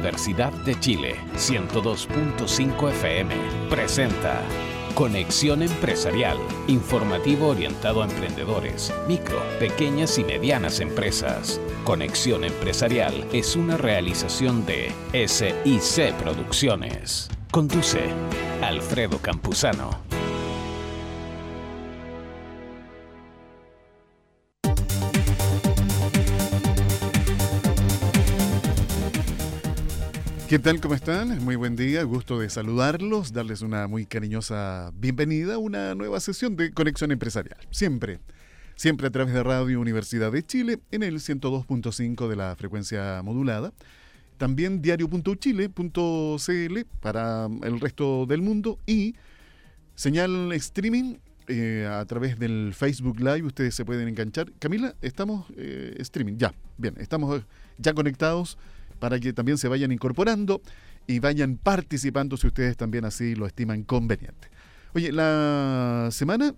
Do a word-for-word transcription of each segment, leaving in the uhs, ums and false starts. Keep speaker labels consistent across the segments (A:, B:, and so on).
A: Universidad de Chile, ciento dos punto cinco F M, presenta Conexión Empresarial, informativo orientado a emprendedores, micro, pequeñas y medianas empresas. Conexión Empresarial es una realización de S I C Producciones. Conduce Alfredo Campuzano.
B: ¿Qué tal? ¿Cómo están? Muy buen día, gusto de saludarlos, darles una muy cariñosa bienvenida a una nueva sesión de Conexión Empresarial. Siempre, siempre a través de Radio Universidad de Chile en el ciento dos punto cinco de la frecuencia modulada. También diario punto chile punto c l para el resto del mundo y señal streaming eh, a través del Facebook Live. Ustedes se pueden enganchar. Camila, estamos eh, streaming, ya, bien, estamos ya conectados para que también se vayan incorporando y vayan participando si ustedes también así lo estiman conveniente. Oye, la semana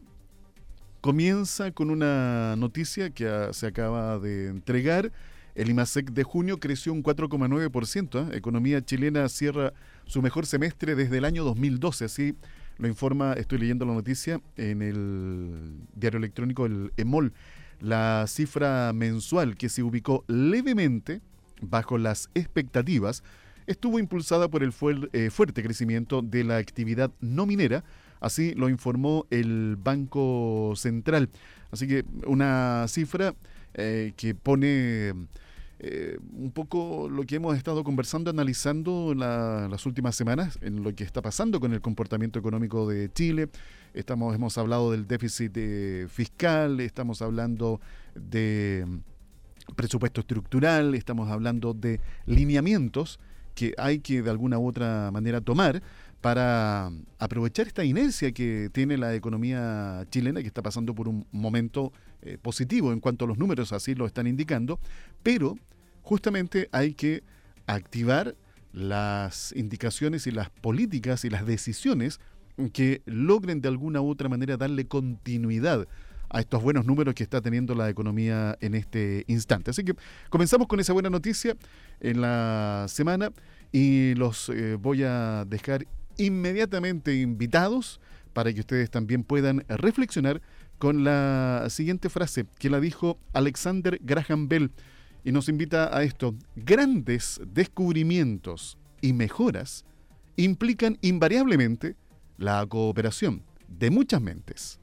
B: comienza con una noticia que se acaba de entregar. El IMASEC de junio creció un cuatro coma nueve por ciento. ¿eh? Economía chilena cierra su mejor semestre desde el año dos mil doce. Así lo informa, estoy leyendo la noticia en el diario electrónico, el EMOL. La cifra mensual que se ubicó levemente bajo las expectativas estuvo impulsada por el fu- eh, fuerte crecimiento de la actividad no minera. Así lo informó el Banco Central. Así que una cifra eh, que pone eh, un poco lo que hemos estado conversando, analizando la, las últimas semanas, en lo que está pasando con el comportamiento económico de Chile. Estamos, hemos hablado del déficit eh, fiscal, estamos hablando de presupuesto estructural, estamos hablando de lineamientos que hay que de alguna u otra manera tomar para aprovechar esta inercia que tiene la economía chilena, que está pasando por un momento eh, positivo en cuanto a los números, así lo están indicando, pero justamente hay que activar las indicaciones y las políticas y las decisiones que logren de alguna u otra manera darle continuidad a estos buenos números que está teniendo la economía en este instante. Así que comenzamos con esa buena noticia en la semana y los eh, voy a dejar inmediatamente invitados para que ustedes también puedan reflexionar con la siguiente frase que la dijo Alexander Graham Bell y nos invita a esto: grandes descubrimientos y mejoras implican invariablemente la cooperación de muchas mentes.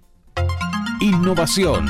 A: Innovación.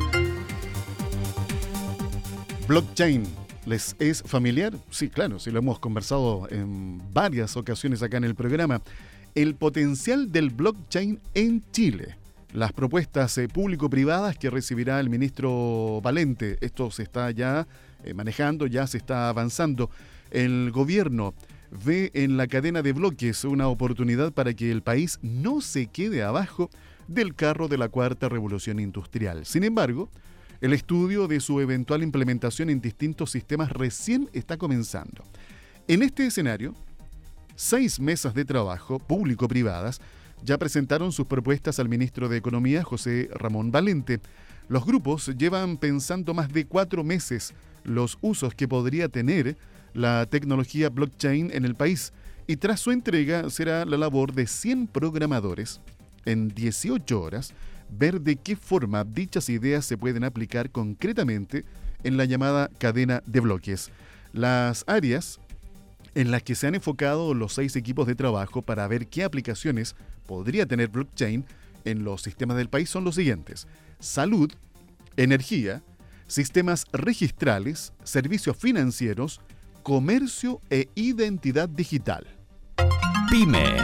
B: Blockchain, ¿les es familiar? Sí, claro, sí lo hemos conversado en varias ocasiones acá en el programa. El potencial del blockchain en Chile. Las propuestas eh, público-privadas que recibirá el ministro Valente. Esto se está ya eh, manejando, ya se está avanzando. El gobierno ve en la cadena de bloques una oportunidad para que el país no se quede abajo del carro de la cuarta revolución industrial. Sin embargo, el estudio de su eventual implementación en distintos sistemas recién está comenzando. En este escenario, seis mesas de trabajo público-privadas ya presentaron sus propuestas al ministro de Economía, José Ramón Valente. Los grupos llevan pensando más de cuatro meses los usos que podría tener la tecnología blockchain en el país, y tras su entrega será la labor de cien programadores en dieciocho horas, ver de qué forma dichas ideas se pueden aplicar concretamente en la llamada cadena de bloques. Las áreas en las que se han enfocado los seis equipos de trabajo para ver qué aplicaciones podría tener blockchain en los sistemas del país son los siguientes: salud, energía, sistemas registrales, servicios financieros, comercio e identidad digital.
A: Pyme.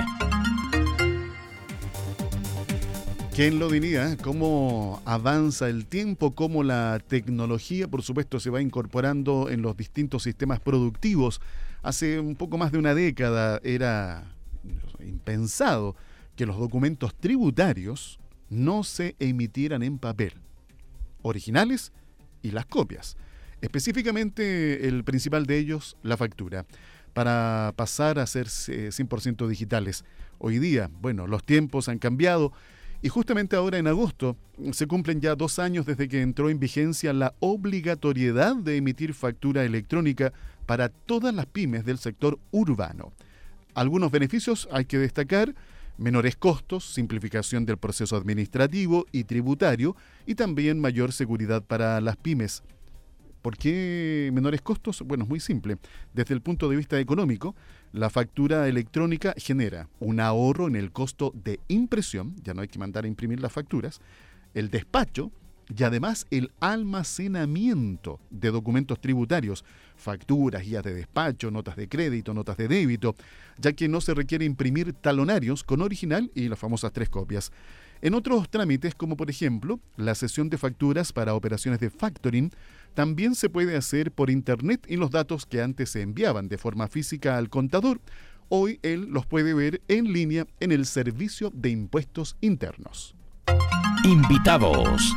B: ¿Quién lo diría? ¿Cómo avanza el tiempo? ¿Cómo la tecnología, por supuesto, se va incorporando en los distintos sistemas productivos? Hace un poco más de una década era impensado que los documentos tributarios no se emitieran en papel, originales y las copias. Específicamente, el principal de ellos, la factura, para pasar a ser cien por ciento digitales. Hoy día, bueno, los tiempos han cambiado. Y justamente ahora en agosto se cumplen ya dos años desde que entró en vigencia la obligatoriedad de emitir factura electrónica para todas las pymes del sector urbano. Algunos beneficios hay que destacar: menores costos, simplificación del proceso administrativo y tributario y también mayor seguridad para las pymes. ¿Por qué menores costos? Bueno, es muy simple. Desde el punto de vista económico, la factura electrónica genera un ahorro en el costo de impresión, ya no hay que mandar a imprimir las facturas, el despacho y además el almacenamiento de documentos tributarios, facturas, guías de despacho, notas de crédito, notas de débito, ya que no se requiere imprimir talonarios con original y las famosas tres copias. En otros trámites, como por ejemplo la cesión de facturas para operaciones de factoring, también se puede hacer por internet y los datos que antes se enviaban de forma física al contador, hoy él los puede ver en línea en el Servicio de Impuestos Internos.
A: Invitados.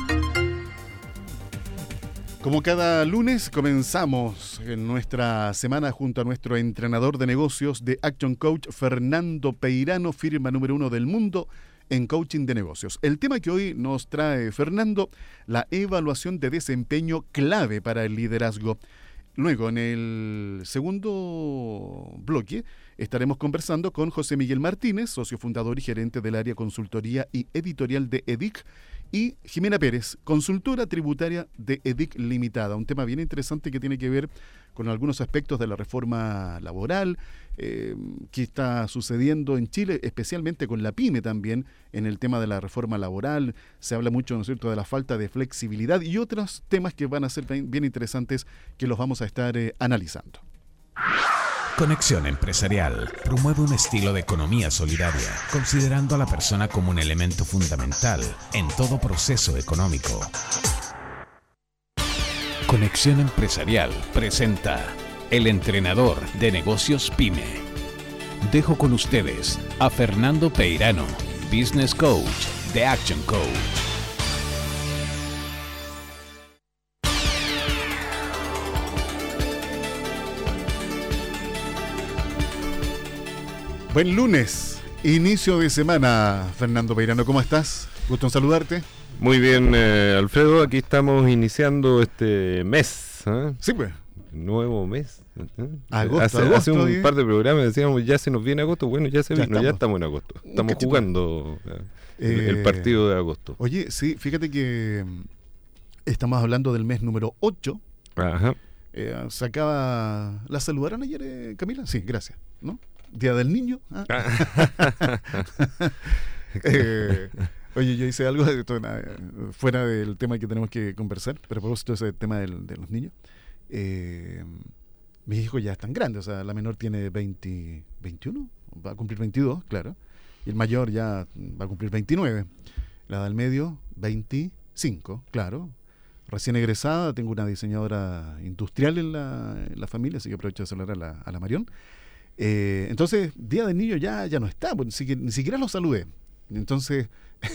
B: Como cada lunes, comenzamos en nuestra semana junto a nuestro entrenador de negocios de Action Coach, Fernando Peirano, firma número uno del mundo en coaching de negocios. El tema que hoy nos trae Fernando, la evaluación de desempeño clave para el liderazgo. Luego, en el segundo bloque, estaremos conversando con José Miguel Martínez, socio fundador y gerente del área consultoría y editorial de E D I C, y Jimena Pérez, consultora tributaria de E D I C Limitada. Un tema bien interesante que tiene que ver con algunos aspectos de la reforma laboral eh, que está sucediendo en Chile, especialmente con la pyme también, en el tema de la reforma laboral. Se habla mucho, ¿no es cierto?, de la falta de flexibilidad y otros temas que van a ser bien, bien interesantes que los vamos a estar eh, analizando.
A: Conexión Empresarial promueve un estilo de economía solidaria, considerando a la persona como un elemento fundamental en todo proceso económico. Conexión Empresarial presenta El Entrenador de Negocios PYME. Dejo con ustedes a Fernando Peirano, Business Coach de Action Coach.
B: Buen lunes, inicio de semana. Fernando Peirano, ¿cómo estás? Gusto en saludarte.
C: Muy bien, eh, Alfredo, aquí estamos iniciando este mes. ¿eh?
B: Sí, pues.
C: Nuevo mes. ¿eh?
B: Agosto,
C: hace,
B: agosto,
C: hace un
B: ¿eh?
C: par de programas decíamos, ya se nos viene agosto. Bueno, ya se
B: Ya
C: vino,
B: estamos.
C: ya estamos en agosto. Estamos
B: cachito.
C: jugando eh, el,
B: Eh,
C: el partido de agosto.
B: Oye, sí, fíjate que mm, estamos hablando del mes número ocho.
C: Ajá.
B: Eh, se acaba... ¿La saludaron ayer, eh, Camila? Sí, gracias. ¿No? Día del Niño. ¿ah? eh, oye, yo hice algo de esto, nada, fuera del tema que tenemos que conversar, pero a propósito de ese tema del, de los niños. Eh, mis hijos ya están grandes, o sea, la menor tiene veinte, veintiuno, va a cumplir veintidós, claro, y el mayor ya va a cumplir veintinueve. La del medio, veinticinco, claro. Recién egresada, tengo una diseñadora industrial en la, en la familia, así que aprovecho de saludar a la, a la Marión. Eh, entonces, Día del Niño ya, ya no está, pues, ni, siquiera, ni siquiera lo saludé. Entonces,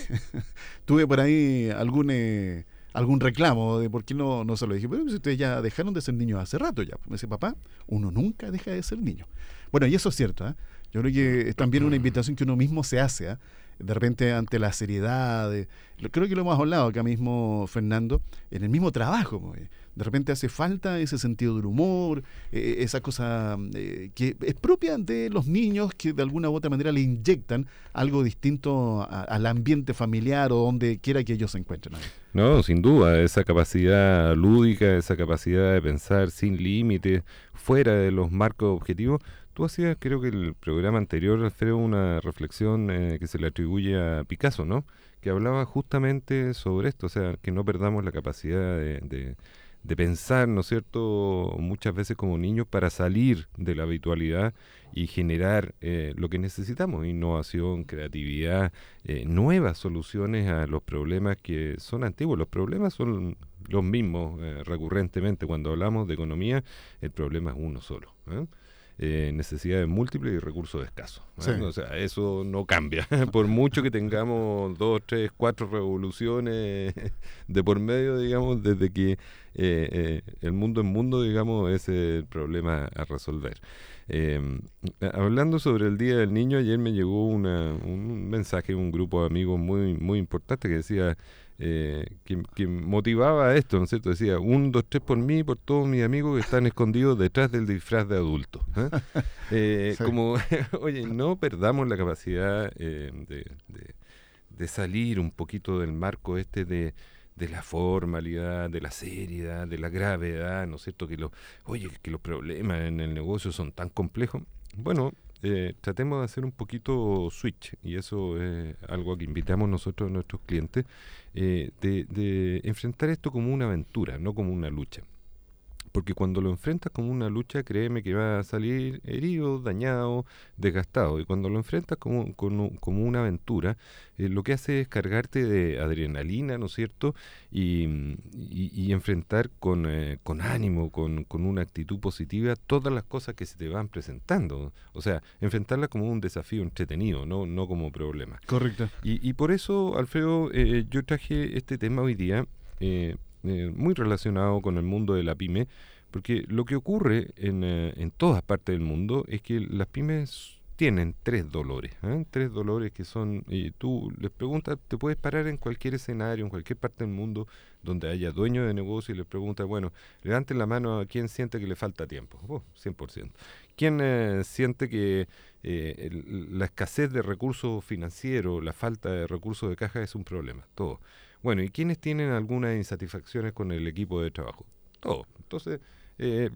B: tuve por ahí algún eh, algún reclamo de por qué no, no se lo dije. Pero si ustedes ya dejaron de ser niños hace rato ya. Me dice, papá, uno nunca deja de ser niño. Bueno, y eso es cierto, ¿eh? Yo creo que es también una invitación que uno mismo se hace, ¿eh? De repente ante la seriedad, de, creo que lo hemos hablado acá mismo, Fernando, en el mismo trabajo, pues. De repente hace falta ese sentido del humor, eh, esa cosa eh, que es propia de los niños que de alguna u otra manera le inyectan algo distinto a, al ambiente familiar o donde quiera que ellos se encuentren.
C: No, sin duda, esa capacidad lúdica, esa capacidad de pensar sin límites, fuera de los marcos objetivos. Tú hacías, creo que el programa anterior, Alfredo, una reflexión eh, que se le atribuye a Picasso, ¿no? Que hablaba justamente sobre esto, o sea, que no perdamos la capacidad de, de, de pensar, ¿no es cierto?, muchas veces como niños para salir de la habitualidad y generar eh, lo que necesitamos, innovación, creatividad, eh, nuevas soluciones a los problemas que son antiguos. Los problemas son los mismos eh, recurrentemente. Cuando hablamos de economía, el problema es uno solo, ¿eh? Eh, necesidades múltiples y recursos escasos, ¿eh?
B: Sí.
C: O sea, eso no cambia. Por mucho que tengamos dos, tres, cuatro revoluciones de por medio, digamos, desde que eh, eh, el mundo es mundo, digamos, ese es el problema a resolver. Eh, hablando sobre el Día del Niño, ayer me llegó una, un mensaje de un grupo de amigos muy, muy importante que decía, eh, que, que motivaba a esto, ¿no es cierto? Decía, un, dos, tres por mí y por todos mis amigos que están escondidos detrás del disfraz de adulto. ¿eh? Eh, sí. Como, oye, no perdamos la capacidad eh, de, de, de salir un poquito del marco este de de la formalidad, de la seriedad, de la gravedad, ¿no es cierto? Que los, oye, que los problemas en el negocio son tan complejos. Bueno, eh, tratemos de hacer un poquito switch, y eso es algo a que invitamos nosotros a nuestros clientes, eh, de, de enfrentar esto como una aventura, no como una lucha. Porque cuando lo enfrentas como una lucha, créeme que va a salir herido, dañado, desgastado. Y cuando lo enfrentas como, como, como una aventura, eh, lo que hace es cargarte de adrenalina, ¿no es cierto? Y, y, y enfrentar con, eh, con ánimo, con, con una actitud positiva, todas las cosas que se te van presentando. O sea, enfrentarlas como un desafío entretenido, no, no como problema.
B: Correcto.
C: Y, y por eso, Alfredo, eh, yo traje este tema hoy día, eh, Eh, muy relacionado con el mundo de la pyme, porque lo que ocurre en, eh, en todas partes del mundo es que las pymes tienen tres dolores, ¿eh? tres dolores que son, y tú les preguntas, te puedes parar en cualquier escenario, en cualquier parte del mundo donde haya dueños de negocio y les preguntas, bueno, levanten la mano a quien siente que le falta tiempo. Oh, cien por ciento. ¿Quién eh, siente que eh, el, la escasez de recursos financieros, la falta de recursos de caja es un problema? Todo. Bueno, ¿y quiénes tienen algunas insatisfacciones con el equipo de trabajo? Todos. Entonces, eh,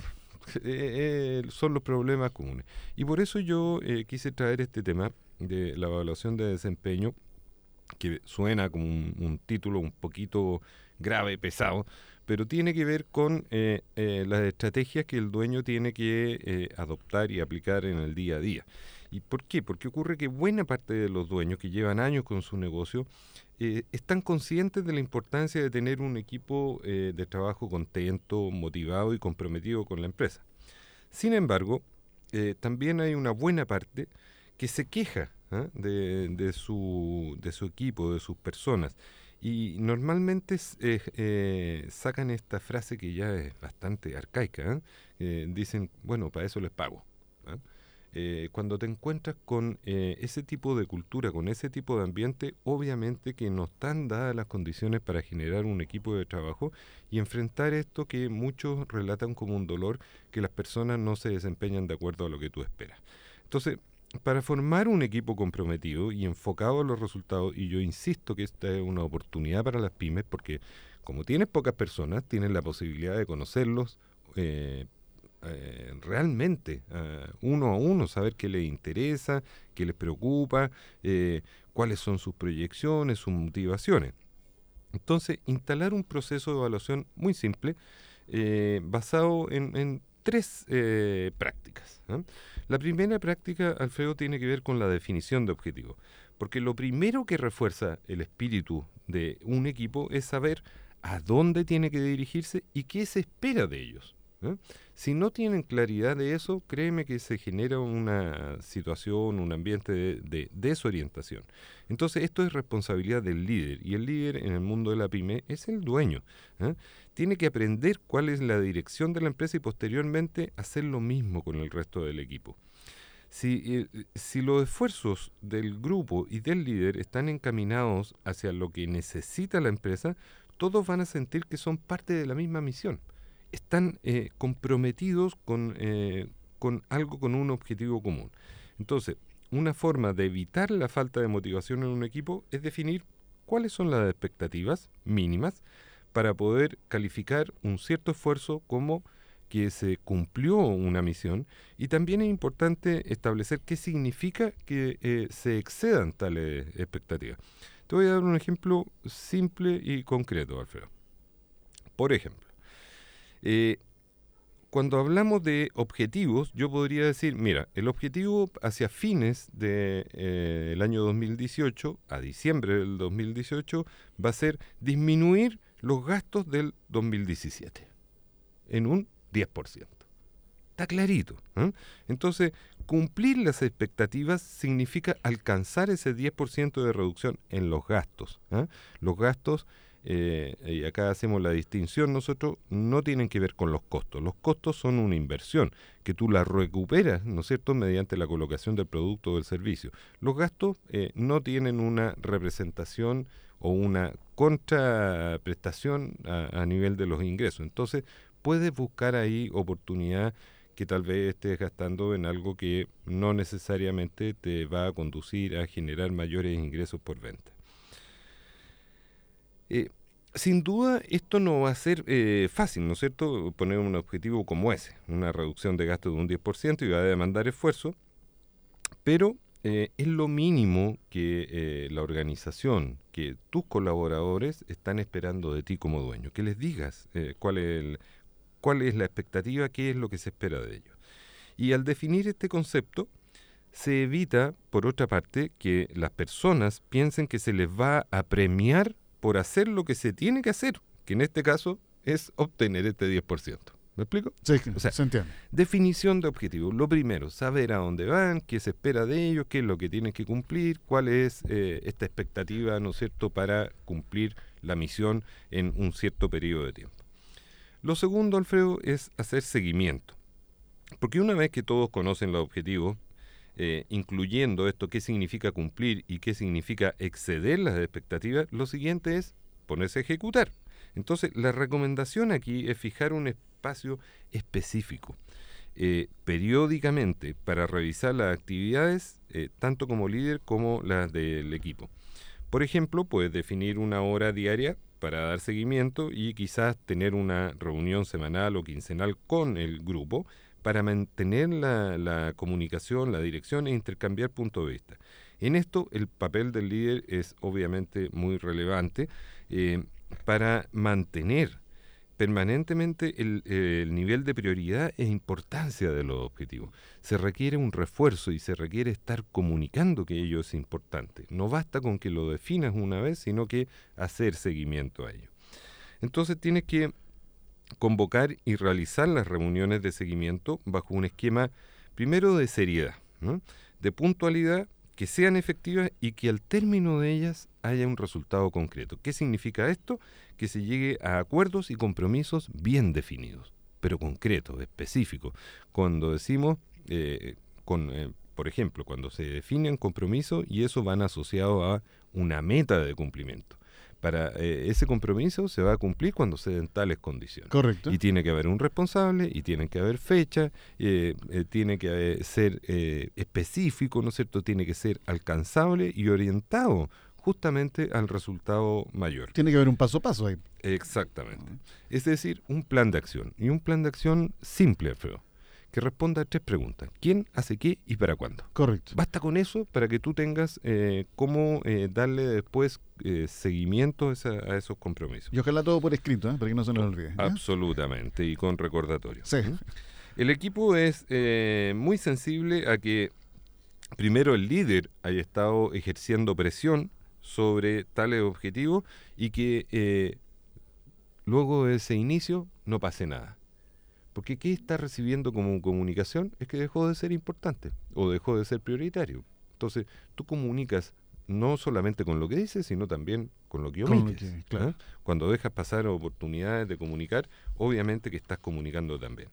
C: eh, eh, son los problemas comunes. Y por eso yo eh, quise traer este tema de la evaluación de desempeño, que suena como un, un título un poquito grave, pesado, pero tiene que ver con eh, eh, las estrategias que el dueño tiene que eh, adoptar y aplicar en el día a día. ¿Y por qué? Porque ocurre que buena parte de los dueños que llevan años con su negocio eh, están conscientes de la importancia de tener un equipo eh, de trabajo contento, motivado y comprometido con la empresa. Sin embargo, eh, también hay una buena parte que se queja ¿eh? de, de, su, de su equipo, de sus personas. Y normalmente eh, eh, sacan esta frase que ya es bastante arcaica. ¿eh? Eh, dicen, bueno, para eso les pago. ¿eh? Eh, cuando te encuentras con eh, ese tipo de cultura, con ese tipo de ambiente, obviamente que no están dadas las condiciones para generar un equipo de trabajo y enfrentar esto que muchos relatan como un dolor, que las personas no se desempeñan de acuerdo a lo que tú esperas. Entonces, para formar un equipo comprometido y enfocado a los resultados, y yo insisto que esta es una oportunidad para las pymes, porque como tienes pocas personas, tienes la posibilidad de conocerlos eh, eh, realmente, uh, uno a uno, saber qué les interesa, qué les preocupa, eh, cuáles son sus proyecciones, sus motivaciones. Entonces, instalar un proceso de evaluación muy simple, eh, basado en, en tres eh, prácticas. ¿eh? La primera práctica, Alfredo, tiene que ver con la definición de objetivos, porque lo primero que refuerza el espíritu de un equipo es saber a dónde tiene que dirigirse y qué se espera de ellos. ¿eh? Si no tienen claridad de eso, créeme que se genera una situación, un ambiente de, de desorientación. Entonces, esto es responsabilidad del líder, y el líder en el mundo de la pyme es el dueño. ¿eh? Tiene que aprender cuál es la dirección de la empresa y posteriormente hacer lo mismo con el resto del equipo. Si, eh, si los esfuerzos del grupo y del líder están encaminados hacia lo que necesita la empresa, todos van a sentir que son parte de la misma misión. Están eh, comprometidos con, eh, con algo, con un objetivo común. Entonces, una forma de evitar la falta de motivación en un equipo es definir cuáles son las expectativas mínimas para poder calificar un cierto esfuerzo como que se cumplió una misión, y también es importante establecer qué significa que eh, se excedan tales expectativas. Te voy a dar un ejemplo simple y concreto, Alfredo. Por ejemplo, eh, cuando hablamos de objetivos, yo podría decir, mira, el objetivo hacia fines del de, eh, año dos mil dieciocho, a diciembre del dos mil dieciocho, va a ser disminuir los gastos del dos mil diecisiete en un diez por ciento. Está clarito. ¿eh? Entonces, cumplir las expectativas significa alcanzar ese diez por ciento de reducción en los gastos. ¿eh? Los gastos, eh, y acá hacemos la distinción nosotros, no tienen que ver con los costos. Los costos son una inversión que tú la recuperas, ¿no es cierto?, mediante la colocación del producto o del servicio. Los gastos eh, no tienen una representación o una contraprestación a, a nivel de los ingresos. Entonces, puedes buscar ahí oportunidad que tal vez estés gastando en algo que no necesariamente te va a conducir a generar mayores ingresos por venta. Eh, sin duda, esto no va a ser eh, fácil, ¿no es cierto?, poner un objetivo como ese, una reducción de gasto de un diez por ciento, y va a demandar esfuerzo, pero eh, es lo mínimo que eh, la organización, que tus colaboradores están esperando de ti como dueño, que les digas eh, cuál es el, cuál es la expectativa, qué es lo que se espera de ellos. Y al definir este concepto, se evita, por otra parte, que las personas piensen que se les va a premiar por hacer lo que se tiene que hacer, que en este caso es obtener este diez por ciento. ¿Me explico?
B: Sí,
C: o sea,
B: se entiende.
C: Definición de objetivos. Lo primero, saber a dónde van, qué se espera de ellos, qué es lo que tienen que cumplir, cuál es eh, esta expectativa, ¿no es cierto?, para cumplir la misión en un cierto periodo de tiempo. Lo segundo, Alfredo, es hacer seguimiento. Porque una vez que todos conocen los objetivos, eh, incluyendo esto, qué significa cumplir y qué significa exceder las expectativas, lo siguiente es ponerse a ejecutar. Entonces, la recomendación aquí es fijar un espacio específico, eh, periódicamente, para revisar las actividades, eh, tanto como líder como las del equipo. Por ejemplo, puedes definir una hora diaria para dar seguimiento y quizás tener una reunión semanal o quincenal con el grupo para mantener la, la comunicación, la dirección e intercambiar puntos de vista. En esto, el papel del líder es obviamente muy relevante eh, para mantener permanentemente el, el nivel de prioridad e importancia de los objetivos. Se requiere un refuerzo y se requiere estar comunicando que ello es importante. No basta con que lo definas una vez, sino que hacer seguimiento a ello. Entonces tienes que convocar y realizar las reuniones de seguimiento bajo un esquema, primero, de seriedad, ¿no?, de puntualidad, que sean efectivas y que al término de ellas haya un resultado concreto. ¿Qué significa esto? Que se llegue a acuerdos y compromisos bien definidos, pero concretos, específicos. Cuando decimos, eh, con, eh, por ejemplo, cuando se definen compromisos y eso van asociados a una meta de cumplimiento. Para eh, ese compromiso se va a cumplir cuando se den tales condiciones.
B: Correcto.
C: Y tiene que haber un responsable, y tiene que haber fecha, eh, eh, tiene que haber, ser eh, específico, ¿no es cierto? Tiene que ser alcanzable y orientado justamente al resultado mayor.
B: Tiene que haber un paso a paso ahí.
C: Exactamente. Uh-huh. Es decir, un plan de acción. Y un plan de acción simple, Alfredo, que responda a tres preguntas. ¿Quién hace qué y para cuándo?
B: Correcto.
C: Basta con eso para que tú tengas eh, cómo eh, darle después eh, seguimiento a, esa, a esos compromisos.
B: Y ojalá todo por escrito, ¿eh?, para que no se nos olvide. ¿Ya?
C: Absolutamente, y con recordatorio.
B: Sí.
C: ¿Mm? El equipo es eh, muy sensible a que primero el líder haya estado ejerciendo presión sobre tales objetivos y que eh, luego de ese inicio no pase nada. Porque ¿qué está recibiendo como comunicación? Es que dejó de ser importante o dejó de ser prioritario. Entonces, tú comunicas no solamente con lo que dices, sino también con lo que omites. Con lo que, claro. ¿eh? Cuando dejas pasar oportunidades de comunicar, obviamente que estás comunicando también.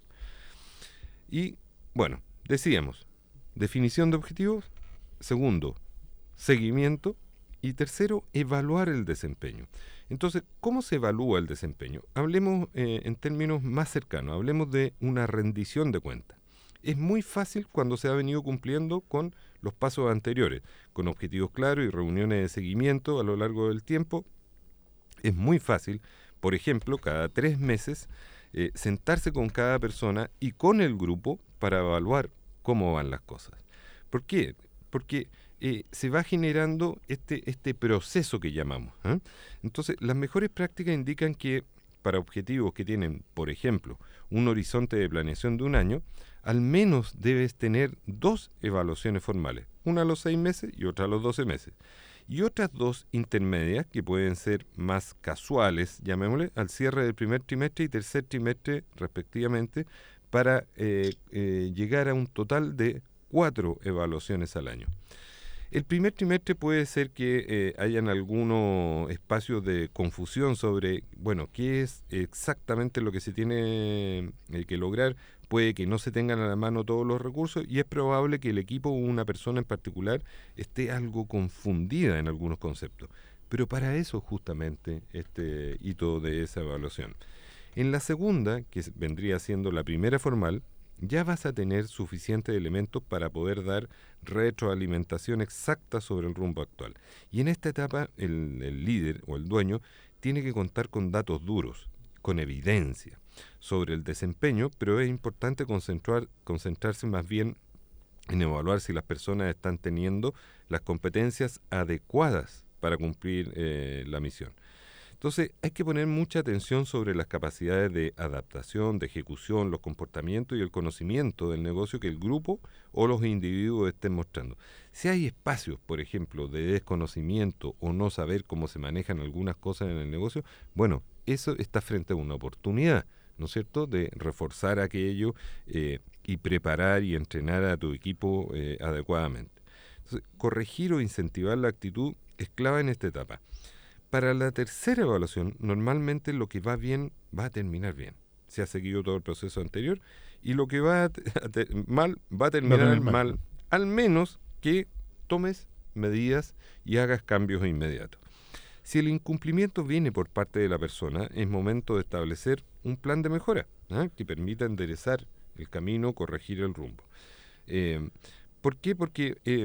C: Y, bueno, decíamos, definición de objetivos. Segundo, seguimiento. Y tercero, evaluar el desempeño. Entonces, ¿cómo se evalúa el desempeño? Hablemos eh, en términos más cercanos, hablemos de una rendición de cuentas. Es muy fácil cuando se ha venido cumpliendo con los pasos anteriores, con objetivos claros y reuniones de seguimiento a lo largo del tiempo. Es muy fácil, por ejemplo, cada tres meses, eh, sentarse con cada persona y con el grupo para evaluar cómo van las cosas. ¿Por qué? Porque Eh, se va generando este, este proceso que llamamos. ¿eh? Entonces, las mejores prácticas indican que para objetivos que tienen, por ejemplo, un horizonte de planeación de un año, al menos debes tener dos evaluaciones formales, una a los seis meses y otra a los doce meses. Y otras dos intermedias que pueden ser más casuales, llamémosle, al cierre del primer trimestre y tercer trimestre respectivamente, para eh, eh, llegar a un total de cuatro evaluaciones al año. El primer trimestre puede ser que eh, hayan algunos espacios de confusión sobre, bueno, qué es exactamente lo que se tiene eh, que lograr. Puede que no se tengan a la mano todos los recursos y es probable que el equipo o una persona en particular esté algo confundida en algunos conceptos. Pero para eso justamente este hito de esa evaluación. En la segunda, que vendría siendo la primera formal, ya vas a tener suficientes elementos para poder dar retroalimentación exacta sobre el rumbo actual. Y en esta etapa el, el líder o el dueño tiene que contar con datos duros, con evidencia sobre el desempeño, pero es importante concentrar, concentrarse más bien en evaluar si las personas están teniendo las competencias adecuadas para cumplir eh, la misión. Entonces hay que poner mucha atención sobre las capacidades de adaptación, de ejecución, los comportamientos y el conocimiento del negocio que el grupo o los individuos estén mostrando. Si hay espacios, por ejemplo, de desconocimiento o no saber cómo se manejan algunas cosas en el negocio, bueno, eso está frente a una oportunidad, ¿no es cierto?, de reforzar aquello eh, y preparar y entrenar a tu equipo eh, adecuadamente. Entonces, corregir o incentivar la actitud es clave en esta etapa. Para la tercera evaluación, normalmente lo que va bien va a terminar bien. Se ha seguido todo el proceso anterior y lo que va a te- a te- mal va a terminar
B: Va a terminar
C: mal,
B: mal.
C: al menos que tomes medidas y hagas cambios inmediatos. Si el incumplimiento viene por parte de la persona, es momento de establecer un plan de mejora, ¿ah?, que permita enderezar el camino, corregir el rumbo. Eh, ¿Por qué? Porque eh,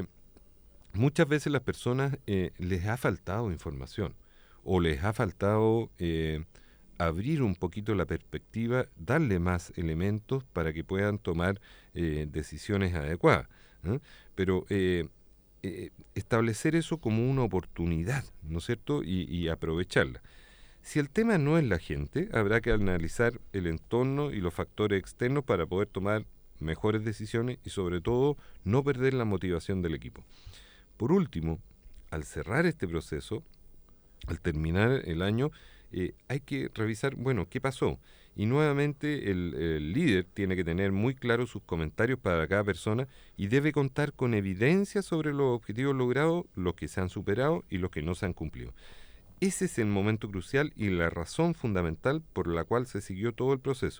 C: muchas veces las personas eh, les ha faltado información o les ha faltado eh, abrir un poquito la perspectiva, darle más elementos para que puedan tomar eh, decisiones adecuadas, ¿eh? Pero eh, eh, establecer eso como una oportunidad, ¿no es cierto?, y, y aprovecharla. Si el tema no es la gente, habrá que analizar el entorno y los factores externos para poder tomar mejores decisiones y sobre todo no perder la motivación del equipo. Por último, al cerrar este proceso, al terminar el año, eh, hay que revisar, bueno, ¿qué pasó? Y nuevamente el, el líder tiene que tener muy claros sus comentarios para cada persona y debe contar con evidencia sobre los objetivos logrados, los que se han superado y los que no se han cumplido. Ese es el momento crucial y la razón fundamental por la cual se siguió todo el proceso.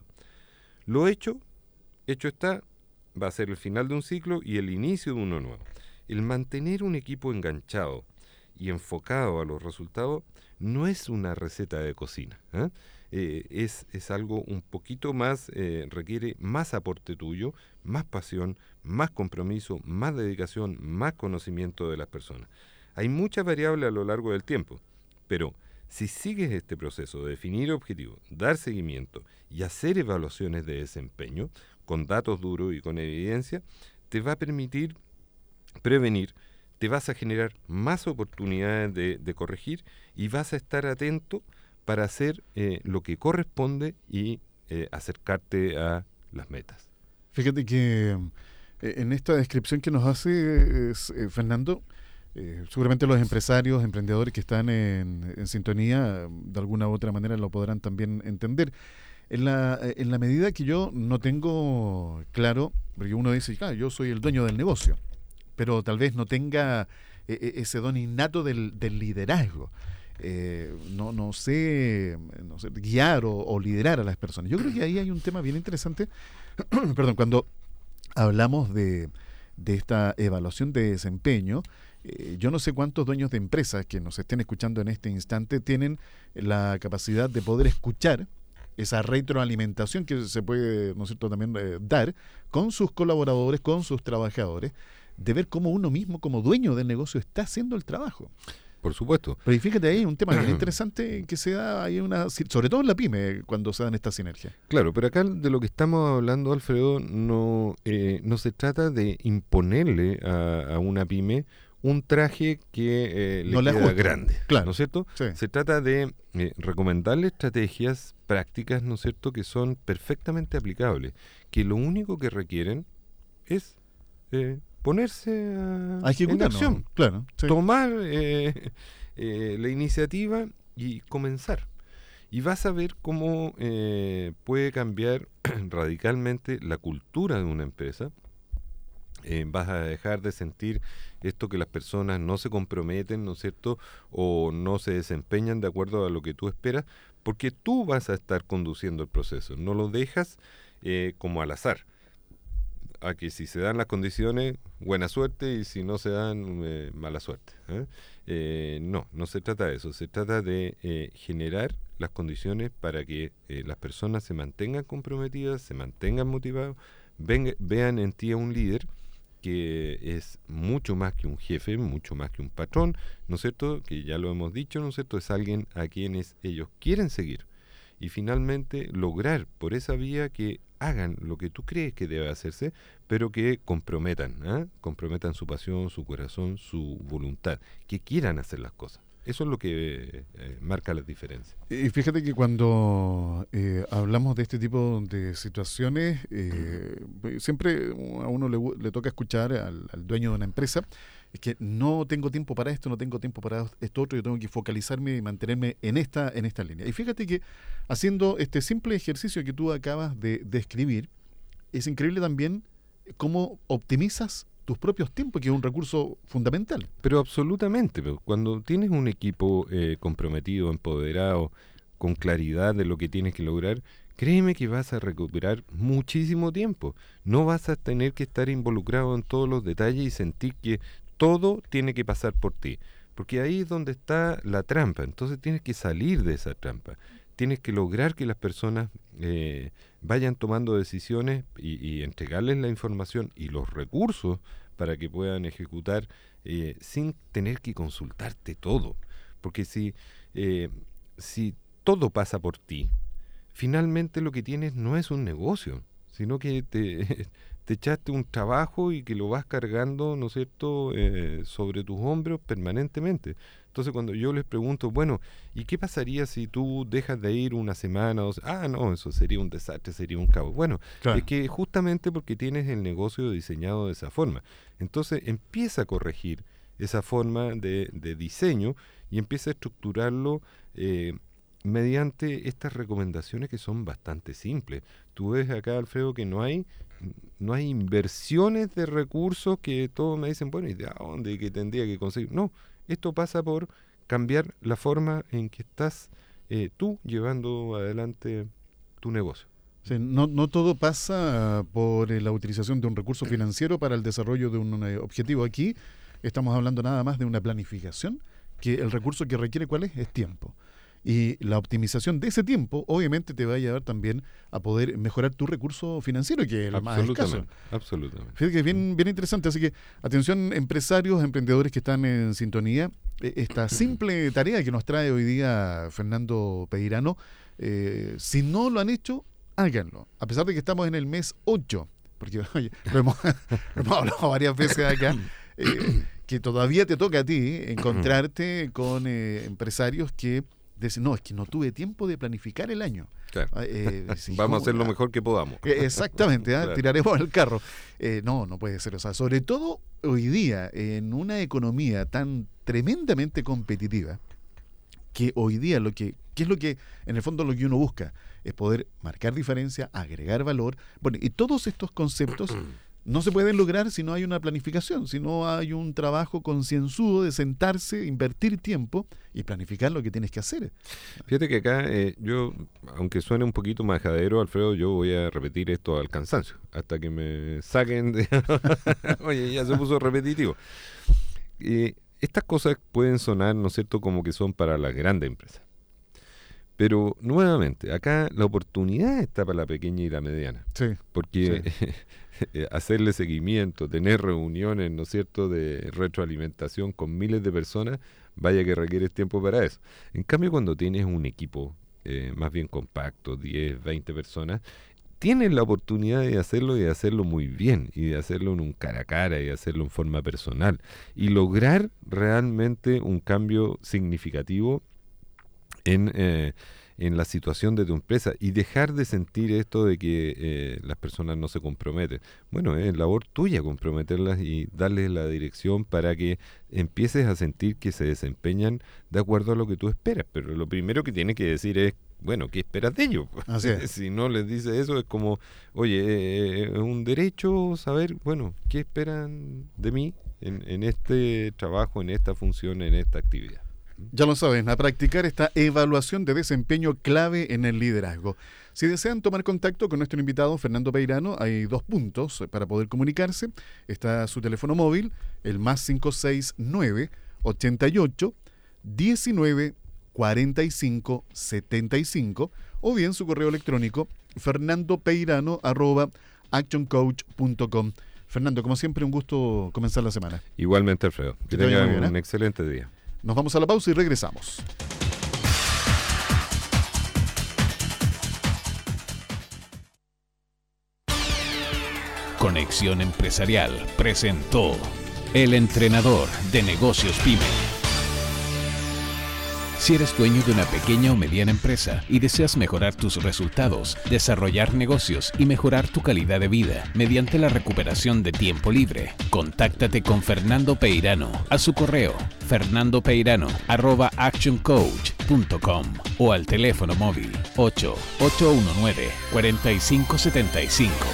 C: Lo hecho, hecho está, va a ser el final de un ciclo y el inicio de uno nuevo. El mantener un equipo enganchado y enfocado a los resultados no es una receta de cocina, ¿eh? Eh, es, es algo un poquito más, eh, requiere más aporte tuyo, más pasión, más compromiso, más dedicación, más conocimiento de las personas. Hay muchas variables a lo largo del tiempo, pero si sigues este proceso de definir objetivos, dar seguimiento y hacer evaluaciones de desempeño con datos duros y con evidencia, te va a permitir prevenir, te vas a generar más oportunidades de, de corregir y vas a estar atento para hacer eh, lo que corresponde y eh, acercarte a las metas.
B: Fíjate que eh, en esta descripción que nos hace es, eh, Fernando, eh, seguramente los empresarios, emprendedores que están en, en sintonía, de alguna u otra manera lo podrán también entender. En la, en la medida que yo no tengo claro, porque uno dice, ah, yo soy el dueño del negocio, pero tal vez no tenga eh, ese don innato del, del liderazgo. Eh, no, no sé, no sé guiar o, o liderar a las personas. Yo creo que ahí hay un tema bien interesante. Perdón, cuando hablamos de, de esta evaluación de desempeño, eh, yo no sé cuántos dueños de empresas que nos estén escuchando en este instante tienen la capacidad de poder escuchar esa retroalimentación que se puede, ¿no es cierto?, también eh, dar con sus colaboradores, con sus trabajadores, de ver cómo uno mismo como dueño del negocio está haciendo el trabajo.
C: Por supuesto.
B: Pero fíjate ahí, un tema bien interesante que se da ahí una, sobre todo en la pyme, cuando se dan estas sinergias.
C: Claro, pero acá de lo que estamos hablando, Alfredo, no, eh, no se trata de imponerle a, a una pyme un traje que eh, le
B: no le
C: queda
B: ajusta,
C: grande,
B: claro.
C: ¿no es cierto?
B: Sí.
C: Se trata de eh, recomendarle estrategias prácticas, ¿no es cierto?, que son perfectamente aplicables, que lo único que requieren es eh, ponerse a,
B: a ejecutar,
C: en acción,
B: ¿no? Claro, sí.
C: tomar eh, eh, la iniciativa y comenzar. Y vas a ver cómo eh, puede cambiar radicalmente la cultura de una empresa. Eh, vas a dejar de sentir esto que las personas no se comprometen, ¿no es cierto?, o no se desempeñan de acuerdo a lo que tú esperas, porque tú vas a estar conduciendo el proceso, no lo dejas eh, como al azar. a que si se dan las condiciones, buena suerte, y si no se dan, eh, mala suerte. ¿eh? Eh, no, no se trata de eso, se trata de eh, generar las condiciones para que eh, las personas se mantengan comprometidas, se mantengan motivados, ven, vean en ti a un líder que es mucho más que un jefe, mucho más que un patrón, ¿no es cierto?, que ya lo hemos dicho, ¿no es cierto?, es alguien a quienes ellos quieren seguir, y finalmente lograr por esa vía que hagan lo que tú crees que debe hacerse, pero que comprometan, ¿eh? comprometan su pasión, su corazón, su voluntad, que quieran hacer las cosas. Eso es lo que eh, marca las diferencias.
B: Y fíjate que cuando eh, hablamos de este tipo de situaciones, eh, siempre a uno le, le toca escuchar al, al dueño de una empresa, es que no tengo tiempo para esto, no tengo tiempo para esto otro, yo tengo que focalizarme y mantenerme en esta, en esta línea. Y fíjate que haciendo este simple ejercicio que tú acabas de describir, es increíble también cómo optimizas tus propios tiempos, que es un recurso fundamental.
C: Pero absolutamente, pero cuando tienes un equipo eh, comprometido, empoderado, con claridad de lo que tienes que lograr, créeme que vas a recuperar muchísimo tiempo. No vas a tener que estar involucrado en todos los detalles y sentir que todo tiene que pasar por ti, porque ahí es donde está la trampa. Entonces tienes que salir de esa trampa. Tienes que lograr que las personas eh, vayan tomando decisiones y, y entregarles la información y los recursos para que puedan ejecutar eh, sin tener que consultarte todo. Porque si, eh, si todo pasa por ti, finalmente lo que tienes no es un negocio, sino que te, te echaste un trabajo y que lo vas cargando, ¿no es cierto?, eh, sobre tus hombros permanentemente. Entonces cuando yo les pregunto, bueno, ¿y qué pasaría si tú dejas de ir una semana o dos? Ah, no, eso sería un desastre, sería un caos. Bueno, claro. Es que justamente porque tienes el negocio diseñado de esa forma. Entonces empieza a corregir esa forma de, de diseño y empieza a estructurarlo eh, mediante estas recomendaciones que son bastante simples. Tú ves acá, Alfredo, que no hay no hay inversiones de recursos que todos me dicen, bueno, ¿y de dónde que tendría que conseguir? No, esto pasa por cambiar la forma en que estás eh, tú llevando adelante tu negocio.
B: Sí, no, no todo pasa por eh, la utilización de un recurso financiero para el desarrollo de un eh, objetivo. Aquí estamos hablando nada más de una planificación, que el recurso que requiere, ¿cuál es? Es tiempo. Y la optimización de ese tiempo, obviamente, te va a llevar también a poder mejorar tu recurso financiero, que es el más escaso.
C: Absolutamente.
B: Fíjate que es bien, bien interesante. Así que, atención, empresarios, emprendedores que están en sintonía. Esta simple tarea que nos trae hoy día Fernando Peirano, eh, si no lo han hecho, háganlo. A pesar de que estamos en el mes ocho, porque oye, lo, hemos, lo hemos hablado varias veces acá, eh, que todavía te toca a ti encontrarte con eh, empresarios que dicen, no, es que no tuve tiempo de planificar el año.
C: Claro. Eh, sí, Vamos a hacer lo mejor que podamos.
B: Eh, exactamente, ¿eh? Claro. Tiraremos el carro. Eh, no, no puede ser. O sea, sobre todo hoy día, en una economía tan tremendamente competitiva, que hoy día lo que, ¿qué es lo que, en el fondo lo que uno busca? Es poder marcar diferencia, agregar valor. Bueno, y todos estos conceptos no se pueden lograr si no hay una planificación, si no hay un trabajo concienzudo de sentarse, invertir tiempo y planificar lo que tienes que hacer.
C: Fíjate que acá, eh, yo, aunque suene un poquito majadero, Alfredo, yo voy a repetir esto al cansancio, hasta que me saquen de... Oye, ya se puso repetitivo. Eh, estas cosas pueden sonar, ¿no es cierto?, como que son para las grandes empresas. Pero, nuevamente, acá la oportunidad está para la pequeña y la mediana.
B: Sí.
C: Porque... Sí. hacerle seguimiento, tener reuniones, ¿no es cierto?, de retroalimentación con miles de personas, vaya que requieres tiempo para eso. En cambio, cuando tienes un equipo eh, más bien compacto, diez, veinte personas, tienes la oportunidad de hacerlo y de hacerlo muy bien, y de hacerlo en un cara a cara, y de hacerlo en forma personal, y lograr realmente un cambio significativo en... Eh, en la situación de tu empresa, y dejar de sentir esto de que eh, las personas no se comprometen. Bueno, es labor tuya comprometerlas y darles la dirección para que empieces a sentir que se desempeñan de acuerdo a lo que tú esperas. Pero lo primero que tienes que decir es, bueno, ¿qué esperas de ellos?
B: Así es.
C: Si no les dices eso, es como, oye, eh, es un derecho saber, bueno, ¿qué esperan de mí en, en este trabajo, en esta función, en esta actividad?
B: Ya lo saben, a practicar esta evaluación de desempeño clave en el liderazgo. Si desean tomar contacto con nuestro invitado Fernando Peirano, hay dos puntos para poder comunicarse. Está su teléfono móvil, el más cinco seis nueve, ochenta y ocho, diecinueve, cuarenta y cinco, setenta y cinco, o bien su correo electrónico fernandopeirano arroba actioncoach punto com. Fernando, como siempre, un gusto comenzar la semana.
C: Igualmente, Alfredo. Que tengan bien, ¿eh? Un excelente día.
B: Nos vamos a la pausa y regresamos.
A: Conexión Empresarial presentó El Entrenador de Negocios PYME. Si eres dueño de una pequeña o mediana empresa y deseas mejorar tus resultados, desarrollar negocios y mejorar tu calidad de vida mediante la recuperación de tiempo libre, contáctate con Fernando Peirano a su correo fernandopeirano arroba actioncoach punto com o al teléfono móvil ocho ocho uno nueve, cuatro cinco siete cinco.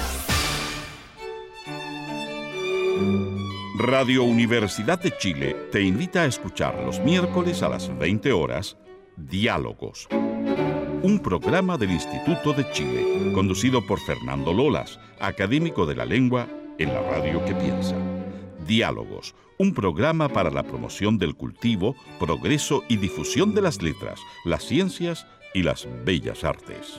D: Radio Universidad de Chile te invita a escuchar los miércoles a las veinte horas Diálogos, un programa del Instituto de Chile, conducido por Fernando Lolas, académico de la lengua en la radio que piensa. Diálogos, un programa para la promoción del cultivo, progreso y difusión de las letras, las ciencias y las bellas artes.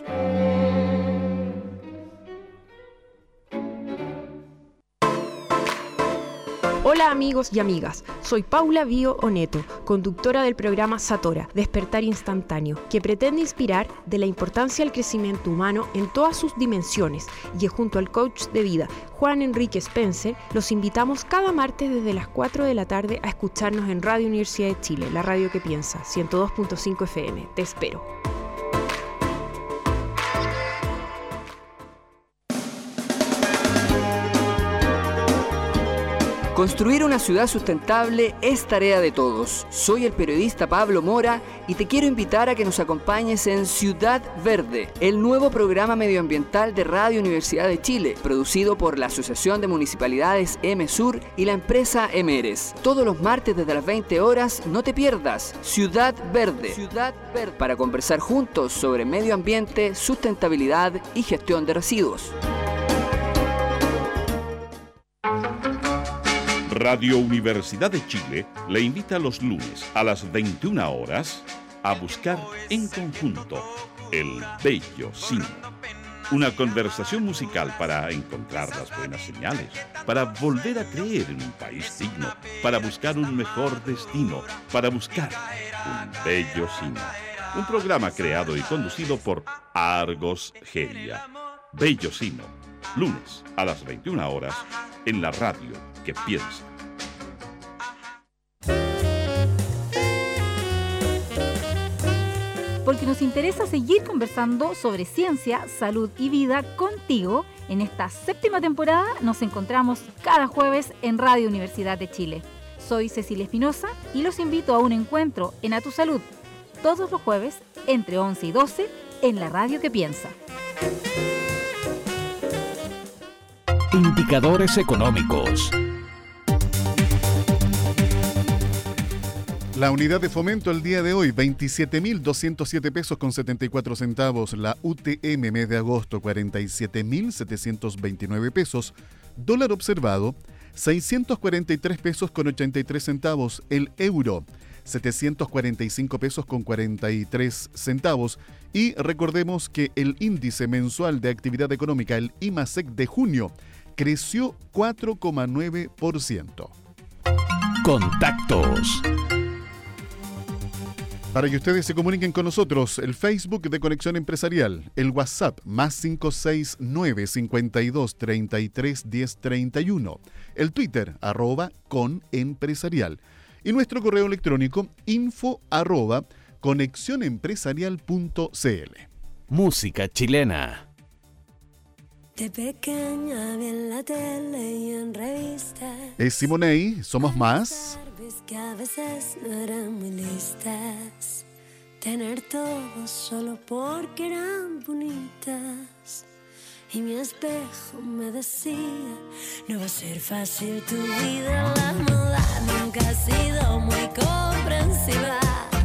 E: Hola amigos y amigas, soy Paula Bio Oneto, conductora del programa Satora, Despertar Instantáneo, que pretende inspirar de la importancia del crecimiento humano en todas sus dimensiones y que junto al coach de vida, Juan Enrique Spencer, los invitamos cada martes desde las cuatro de la tarde a escucharnos en Radio Universidad de Chile, la radio que piensa, ciento dos punto cinco F M. Te espero.
F: Construir una ciudad sustentable es tarea de todos. Soy el periodista Pablo Mora y te quiero invitar a que nos acompañes en Ciudad Verde, el nuevo programa medioambiental de Radio Universidad de Chile, producido por la Asociación de Municipalidades EMESUR y la empresa Emeres. Todos los martes desde las veinte horas, no te pierdas Ciudad Verde, Ciudad Verde, para conversar juntos sobre medio ambiente, sustentabilidad y gestión de residuos.
D: Radio Universidad de Chile le invita los lunes a las veintiuna horas a buscar en conjunto El Bello Cine. Una conversación musical para encontrar las buenas señales, para volver a creer en un país digno, para buscar un mejor destino, para buscar un bello cine. Un programa creado y conducido por Argos Geria. Bello Cine, lunes a las veintiuna horas en la radio que piensa.
G: Porque nos interesa seguir conversando sobre ciencia, salud y vida contigo. En esta séptima temporada nos encontramos cada jueves en Radio Universidad de Chile. Soy Cecilia Espinosa y los invito a un encuentro en A Tu Salud, todos los jueves entre once y doce en la radio que piensa.
A: Indicadores económicos.
B: La unidad de fomento el día de hoy, veintisiete mil doscientos siete pesos con setenta y cuatro centavos. La U T M mes de agosto, cuarenta y siete mil setecientos veintinueve pesos. Dólar observado, seiscientos cuarenta y tres pesos con ochenta y tres centavos. El euro, setecientos cuarenta y cinco pesos con cuarenta y tres centavos. Y recordemos que el índice mensual de actividad económica, el IMASEC de junio, creció cuatro coma nueve por ciento.
A: Contactos.
B: Para que ustedes se comuniquen con nosotros, el Facebook de Conexión Empresarial, el WhatsApp más cinco seis nueve, cincuenta y dos, treinta y tres, diez, treinta y uno, el Twitter arroba con empresarial y nuestro correo electrónico info arroba conexionempresarial punto cl.
A: Música chilena.
H: De pequeña vi en la tele y en revistas.
B: Es Simonei, Somos Más.
H: Que a veces no eran muy listas. Tener todo solo porque eran bonitas. Y mi espejo me decía: no va a ser fácil tu vida. La moda nunca ha sido muy comprensiva.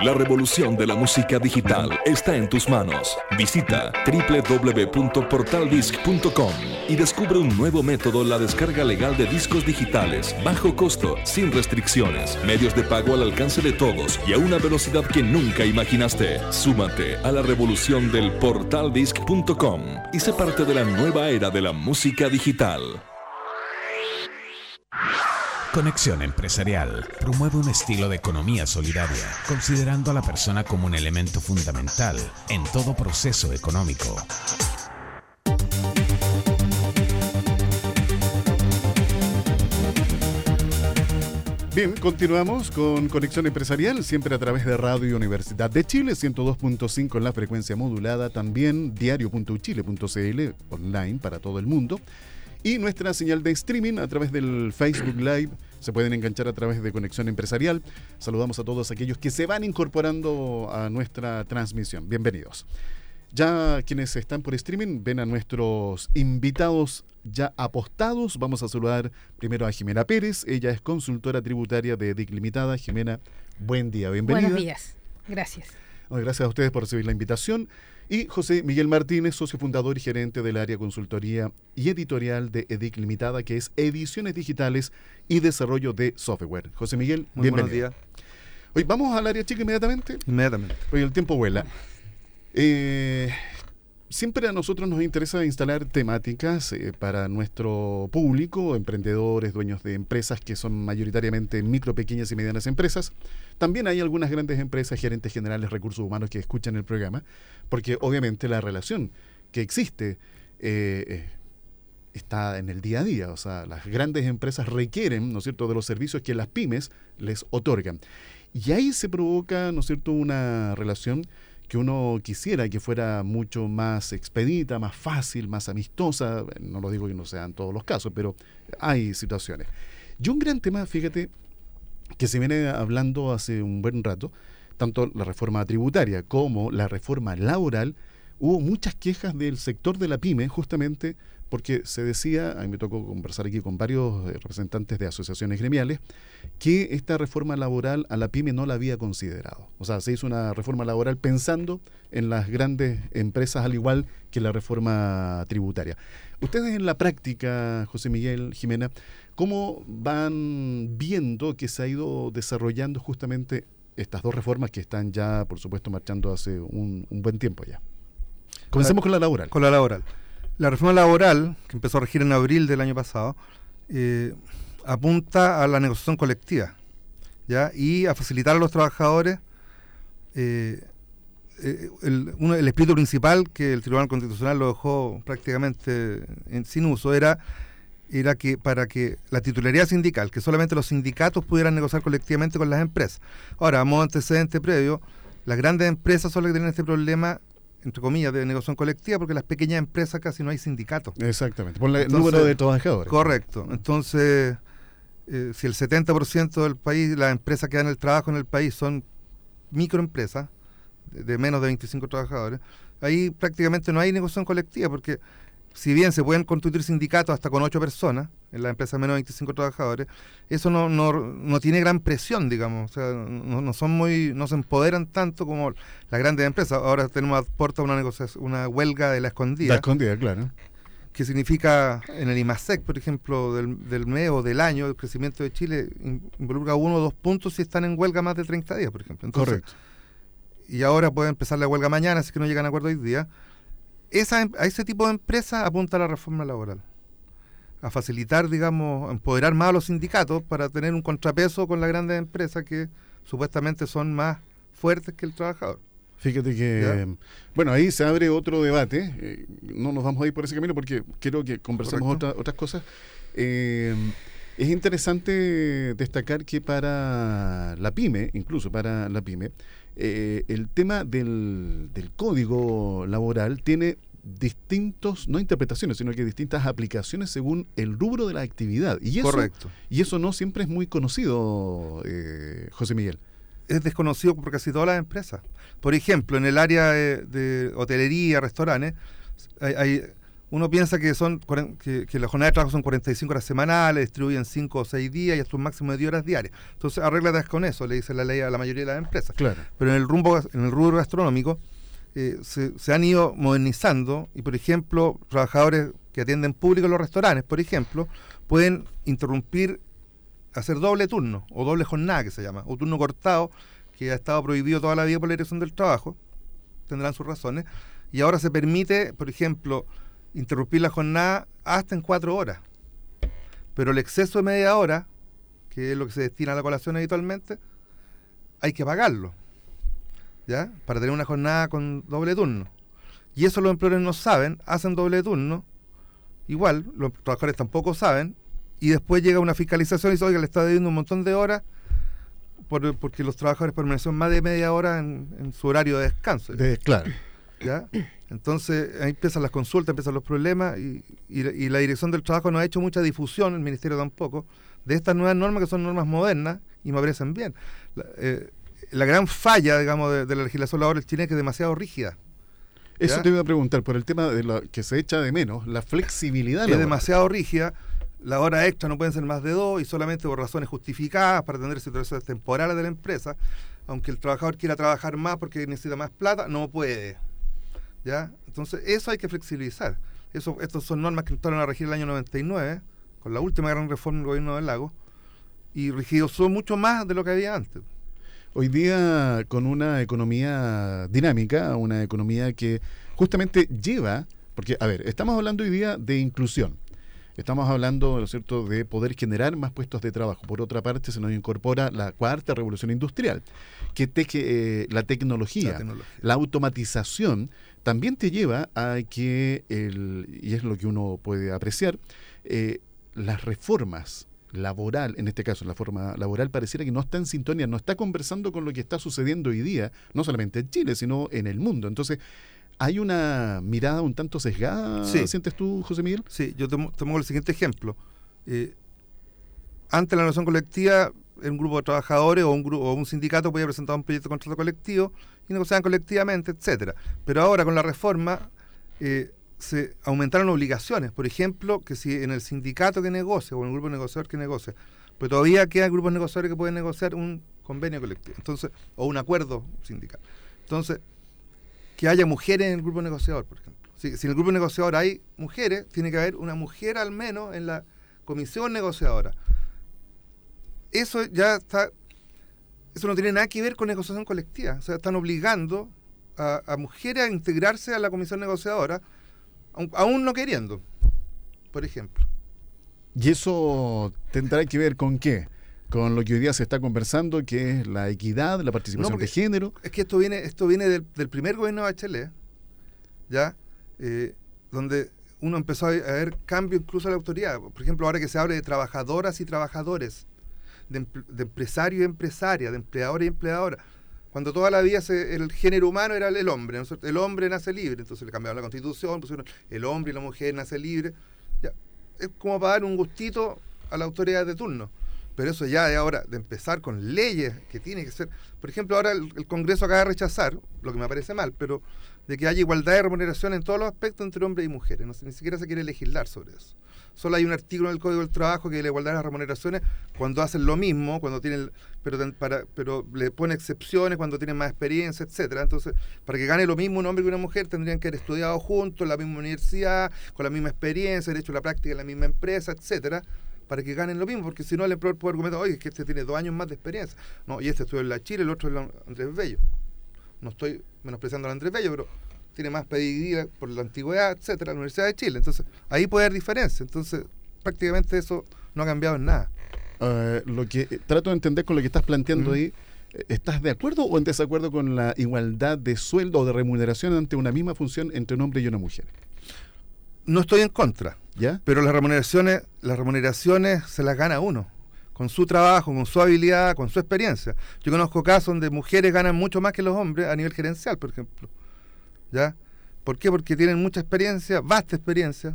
I: La revolución de la música digital está en tus manos. Visita doble u doble u doble u punto portal disc punto com y descubre un nuevo método, la descarga legal de discos digitales, bajo costo, sin restricciones, medios de pago al alcance de todos y a una velocidad que nunca imaginaste. Súmate a la revolución del portal disc punto com y sé parte de la nueva era de la música digital.
A: Conexión Empresarial promueve un estilo de economía solidaria, considerando a la persona como un elemento fundamental en todo proceso económico.
B: Bien, continuamos con Conexión Empresarial, siempre a través de Radio Universidad de Chile, ciento dos punto cinco en la frecuencia modulada, también diario punto uchile punto cl, online para todo el mundo. Y nuestra señal de streaming a través del Facebook Live, se pueden enganchar a través de Conexión Empresarial. Saludamos a todos aquellos que se van incorporando a nuestra transmisión. Bienvenidos. Ya quienes están por streaming ven a nuestros invitados ya apostados. Vamos a saludar primero a Jimena Pérez. Ella es consultora tributaria de E D I C Limitada. Jimena, buen día, bienvenida.
J: Buenos días, gracias.
B: Gracias a ustedes por recibir la invitación. Y José Miguel Martínez, socio fundador y gerente del área consultoría y editorial de E D I C Limitada, que es Ediciones Digitales y Desarrollo de Software. José Miguel,
K: muy
B: bienvenido.
K: Buenos días.
B: Hoy vamos al área chica inmediatamente.
K: Inmediatamente.
B: Hoy el tiempo vuela. Eh, siempre a nosotros nos interesa instalar temáticas eh, para nuestro público, emprendedores, dueños de empresas que son mayoritariamente micro, pequeñas y medianas empresas. También hay algunas grandes empresas, gerentes generales, recursos humanos que escuchan el programa, porque obviamente la relación que existe eh, eh, está en el día a día. O sea, las grandes empresas requieren, ¿no es cierto?, de los servicios que las pymes les otorgan. Y ahí se provoca, ¿no es cierto?, una relación que uno quisiera que fuera mucho más expedita, más fácil, más amistosa. No lo digo que no sean todos los casos, pero hay situaciones. Y un gran tema, fíjate, que se viene hablando hace un buen rato, tanto la reforma tributaria como la reforma laboral, hubo muchas quejas del sector de la pyme, justamente porque se decía, a mí me tocó conversar aquí con varios representantes de asociaciones gremiales, que esta reforma laboral a la pyme no la había considerado. O sea, se hizo una reforma laboral pensando en las grandes empresas, al igual que la reforma tributaria. Ustedes en la práctica, José Miguel, Jimena, ¿cómo van viendo que se ha ido desarrollando justamente estas dos reformas que están ya, por supuesto, marchando hace un, un buen tiempo ya? Comencemos con la laboral.
K: Con la laboral. La reforma laboral, que empezó a regir en abril del año pasado, eh, apunta a la negociación colectiva, ¿ya? Y a facilitar a los trabajadores eh, eh, el, uno, el espíritu principal que el Tribunal Constitucional lo dejó prácticamente en, sin uso, era, era que para que la titularidad sindical, que solamente los sindicatos pudieran negociar colectivamente con las empresas. Ahora, a modo antecedente previo, las grandes empresas son las que tienen este problema, entre comillas, de negociación colectiva, porque las pequeñas empresas casi no hay sindicatos.
B: Exactamente, por el número de trabajadores.
K: Correcto. Entonces, eh, si el setenta por ciento del país, las empresas que dan el trabajo en el país son microempresas, de, de menos de veinticinco trabajadores, ahí prácticamente no hay negociación colectiva, porque si bien se pueden constituir sindicatos hasta con ocho personas, en las empresas menos de veinticinco trabajadores, eso no, no, no tiene gran presión, digamos, o sea, no, no son muy, no se empoderan tanto como las grandes empresas. Ahora tenemos a puerta una negociación, una huelga de la escondida.
B: La escondida, claro.
K: Que significa, en el IMASEC, por ejemplo, del, del mes o del año, el crecimiento de Chile involucra uno o dos puntos si están en huelga más de treinta días, por ejemplo. Entonces, correcto. Y ahora puede empezar la huelga mañana, así que no llegan a acuerdo hoy día. Esa, a ese tipo de empresa apunta la reforma laboral, a facilitar, digamos, empoderar más a los sindicatos para tener un contrapeso con las grandes empresas que supuestamente son más fuertes que el trabajador.
B: Fíjate que, ¿ya? Bueno, ahí se abre otro debate, eh, no nos vamos a ir por ese camino porque quiero que conversemos otra, otras cosas. Eh, es interesante destacar que para la pyme, incluso para la pyme, Eh, el tema del, del código laboral tiene distintos, no interpretaciones, sino que distintas aplicaciones según el rubro de la actividad. Y eso,
K: correcto.
B: Y eso no siempre es muy conocido, eh, José Miguel.
K: Es desconocido por casi todas las empresas. Por ejemplo, en el área de, de hotelería, restaurantes, hay, hay uno piensa que son que, que la jornada de trabajo son cuarenta y cinco horas semanales, distribuyen cinco o seis días y hasta un máximo de diez horas diarias. Entonces, arréglate con eso, le dice la ley a la mayoría de las empresas.
B: Claro.
K: Pero en el rumbo, en el rubro gastronómico eh, se, se han ido modernizando y, por ejemplo, trabajadores que atienden público en los restaurantes, por ejemplo, pueden interrumpir, hacer doble turno o doble jornada, que se llama, o turno cortado, que ha estado prohibido toda la vida por la Dirección del Trabajo, tendrán sus razones, y ahora se permite, por ejemplo, interrumpir la jornada hasta en cuatro horas. Pero el exceso de media hora, que es lo que se destina a la colación habitualmente, hay que pagarlo, ¿ya? Para tener una jornada con doble turno. Y eso los empleadores no saben, hacen doble turno, igual, los trabajadores tampoco saben, y después llega una fiscalización y dice, oiga, le está debiendo un montón de horas, por, porque los trabajadores permanecen más de media hora en, en su horario de descanso.
B: De, claro.
K: ¿Ya? Entonces ahí empiezan las consultas, empiezan los problemas y, y, y la Dirección del Trabajo no ha hecho mucha difusión, el Ministerio tampoco, de estas nuevas normas que son normas modernas y me parecen bien. La, eh, la gran falla, digamos, de, de la legislación laboral chilena es que es demasiado rígida.
B: Eso
K: ¿ya?
B: te iba a preguntar, por el tema de lo que se echa de menos, la flexibilidad laboral.
K: Es demasiado rígida, la hora extra no pueden ser más de dos y solamente por razones justificadas para atender situaciones temporales de la empresa, aunque el trabajador quiera trabajar más porque necesita más plata, no puede. ¿Ya? Entonces eso hay que flexibilizar. Eso, estas son normas que entraron a regir el año noventa y nueve, con la última gran reforma del gobierno del Lago, y rigidizó mucho más de lo que había antes.
B: Hoy día, con una economía dinámica, una economía que justamente lleva, porque, a ver, estamos hablando hoy día de inclusión, estamos hablando, ¿no es cierto?, de poder generar más puestos de trabajo. Por otra parte, se nos incorpora la cuarta revolución industrial, que te, que, eh, la tecnología, la tecnología, la automatización, también te lleva a que, el, y es lo que uno puede apreciar, eh, las reformas laboral, en este caso la forma laboral, pareciera que no está en sintonía, no está conversando con lo que está sucediendo hoy día, no solamente en Chile, sino en el mundo. Entonces, ¿hay una mirada un tanto sesgada,
K: sí.
B: sientes tú, José Miguel?
K: Sí, yo te pongo el siguiente ejemplo. Eh, antes de la negociación colectiva, un grupo de trabajadores o un grupo o un sindicato podía presentar un proyecto de contrato colectivo y negociaban colectivamente, etcétera. Pero ahora con la reforma eh, se aumentaron obligaciones. Por ejemplo, que si en el sindicato que negocia o en el grupo negociador que negocia, pero todavía quedan grupos negociadores que pueden negociar un convenio colectivo, entonces, o un acuerdo sindical. Entonces, que haya mujeres en el grupo negociador, por ejemplo. Si, si en el grupo negociador hay mujeres, tiene que haber una mujer al menos en la comisión negociadora. Eso ya está, eso no tiene nada que ver con negociación colectiva. O sea, están obligando a, a mujeres a integrarse a la comisión negociadora, aun, aún no queriendo, por ejemplo.
B: ¿Y eso tendrá que ver con qué? Con lo que hoy día se está conversando, que es la equidad, la participación no, de género.
K: Es que esto viene, esto viene del, del primer gobierno de Bachelet, ¿ya? Eh, donde uno empezó a ver cambio incluso en la autoridad. Por ejemplo, ahora que se habla de trabajadoras y trabajadores, de, de empresario y empresaria, de empleador y empleadora, cuando toda la vida se, el género humano era el hombre, ¿no es cierto? El hombre nace libre, entonces le cambiaron la constitución, pusieron el hombre y la mujer nace libre. Ya, es como para dar un gustito a la autoridad de turno. Pero eso ya es ahora de empezar con leyes que tiene que ser. Por ejemplo, ahora el, el Congreso acaba de rechazar, lo que me parece mal, pero de que haya igualdad de remuneración en todos los aspectos entre hombres y mujeres. No, ni siquiera se quiere legislar sobre eso. Solo hay un artículo en el Código del Trabajo que la igualdad de las remuneraciones cuando hacen lo mismo, cuando tienen, pero para, pero le pone excepciones cuando tienen más experiencia, etcétera. Entonces, para que gane lo mismo un hombre que una mujer, tendrían que haber estudiado juntos en la misma universidad, con la misma experiencia, haber hecho la práctica en la misma empresa, etcétera, para que ganen lo mismo, porque si no el empleador puede argumentar, oye, es que este tiene dos años más de experiencia. No, y este estudió en la Chile, el otro en la Andrés Bello. No estoy menospreciando a Andrés Bello, pero tiene más pedigrí por la antigüedad, etcétera, la Universidad de Chile. Entonces, ahí puede haber diferencia. Entonces, prácticamente eso no ha cambiado en nada.
B: Uh, lo que eh, trato de entender con lo que estás planteando mm. ahí, ¿estás de acuerdo o en desacuerdo con la igualdad de sueldo o de remuneración ante una misma función entre un hombre y una mujer?
K: No estoy en contra,
B: ¿ya?
K: Pero las remuneraciones, las remuneraciones se las gana uno, con su trabajo, con su habilidad, con su experiencia. Yo conozco casos donde mujeres ganan mucho más que los hombres a nivel gerencial, por ejemplo. ¿Ya? ¿Por qué? Porque tienen mucha experiencia, vasta experiencia.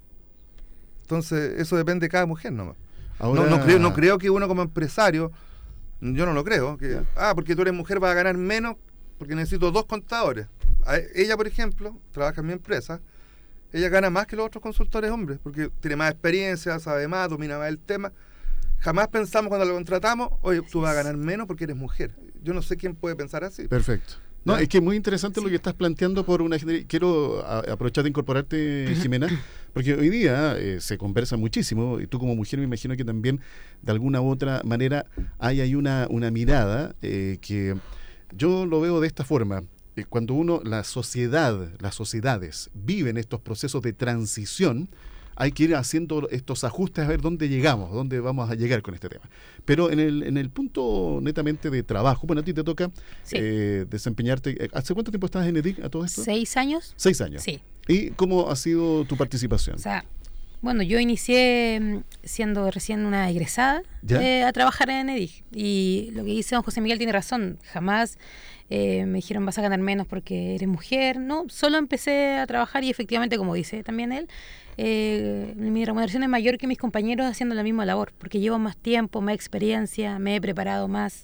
K: Entonces, eso depende de cada mujer nomás. Ahora... No, no, creo, no creo que uno como empresario, yo no lo creo, que yeah. ah, porque tú eres mujer vas a ganar menos porque necesito dos contadores. A ella, por ejemplo, trabaja en mi empresa ella gana más que los otros consultores hombres, porque tiene más experiencia, sabe más, domina más el tema. Jamás pensamos cuando la contratamos, oye, tú vas a ganar menos porque eres mujer. Yo no sé quién puede pensar así.
B: Perfecto. No,
K: ¿Ya?
B: es que es muy interesante
K: Sí.
B: lo que estás planteando por una... Quiero a, aprovechar de incorporarte, Jimena, porque hoy día eh, se conversa muchísimo, y tú como mujer me imagino que también de alguna u otra manera hay ahí una, una mirada eh, que yo lo veo de esta forma. Eh, cuando uno, la sociedad, las sociedades viven estos procesos de transición, hay que ir haciendo estos ajustes a ver dónde llegamos, dónde vamos a llegar con este tema. Pero en el, en el punto netamente de trabajo, bueno, a ti te toca
J: Sí.
B: eh, desempeñarte. ¿Hace cuánto tiempo estás en EDIC a todo esto?
J: ¿Seis años?
B: Seis años.
J: Sí.
B: ¿Y cómo ha sido tu participación?
J: O sea, bueno, yo inicié mm, siendo recién una egresada
B: ¿Ya?
J: eh, a trabajar en EDIG. Y lo que dice don José Miguel tiene razón. Jamás eh, me dijeron vas a ganar menos porque eres mujer. No, solo empecé a trabajar y efectivamente, como dice también él, eh, mi remuneración es mayor que mis compañeros haciendo la misma labor, porque llevo más tiempo, más experiencia, me he preparado más.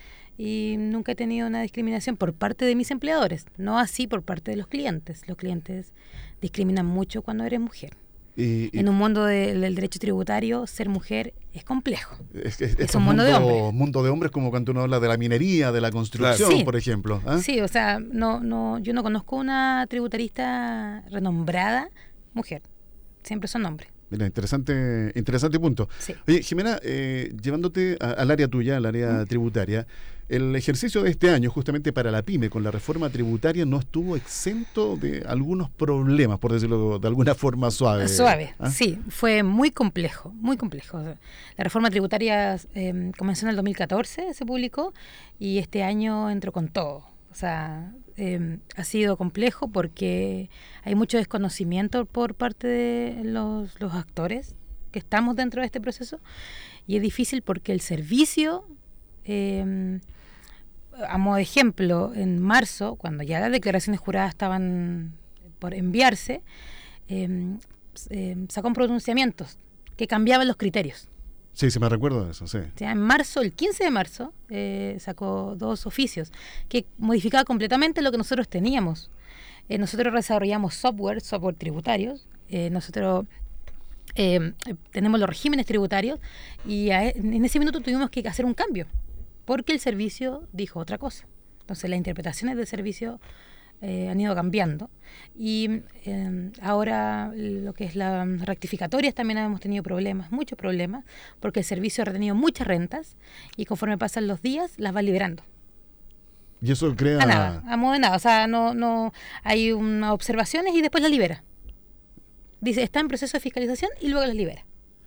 J: Y nunca he tenido una discriminación por parte de mis empleadores, no así por parte de los clientes. Los clientes discriminan mucho cuando eres mujer.
B: Y, y
J: En un mundo de- del derecho tributario, ser mujer es complejo.
B: es, es-
J: es un mundo de hombres.
B: Mundo de hombres, como cuando uno habla de la minería, de la construcción,
J: Claro. Sí.
B: por ejemplo. ¿ah?
J: Sí, o sea, no, no, yo no conozco una tributarista renombrada mujer. Siempre son hombres.
B: Mira, interesante, interesante punto.
J: Sí.
B: Oye, Jimena, eh, llevándote a- al área tuya, al área tributaria, el ejercicio de este año, justamente para la PYME, con la reforma tributaria, no estuvo exento de algunos problemas, por decirlo de alguna forma suave.
J: Suave,
B: ¿ah?
J: sí, fue muy complejo, muy complejo. La reforma tributaria eh, comenzó en el dos mil catorce, se publicó, y este año entró con todo. O sea, eh, ha sido complejo porque hay mucho desconocimiento por parte de los, los actores que estamos dentro de este proceso, y es difícil porque el servicio, eh, a modo de ejemplo, en marzo, cuando ya las declaraciones juradas estaban por enviarse, eh, eh, sacó pronunciamientos que cambiaban los criterios.
B: Sí, sí me recuerdo de eso, sí.
J: O sea, en marzo, el quince de marzo, eh, sacó dos oficios que modificaba completamente lo que nosotros teníamos. Eh, nosotros desarrollamos software, software tributarios. Eh, nosotros eh, tenemos los regímenes tributarios y a, en ese minuto tuvimos que hacer un cambio porque el servicio dijo otra cosa. Entonces, las interpretaciones del servicio eh, han ido cambiando. Y eh, ahora lo que es la rectificatorias también hemos tenido problemas, muchos problemas, porque el servicio ha retenido muchas rentas y conforme pasan los días las va liberando.
B: Y eso crea...
J: A nada, a modo de nada. O sea, no, no hay unas observaciones y después las libera. Dice, está en proceso de fiscalización y luego las libera.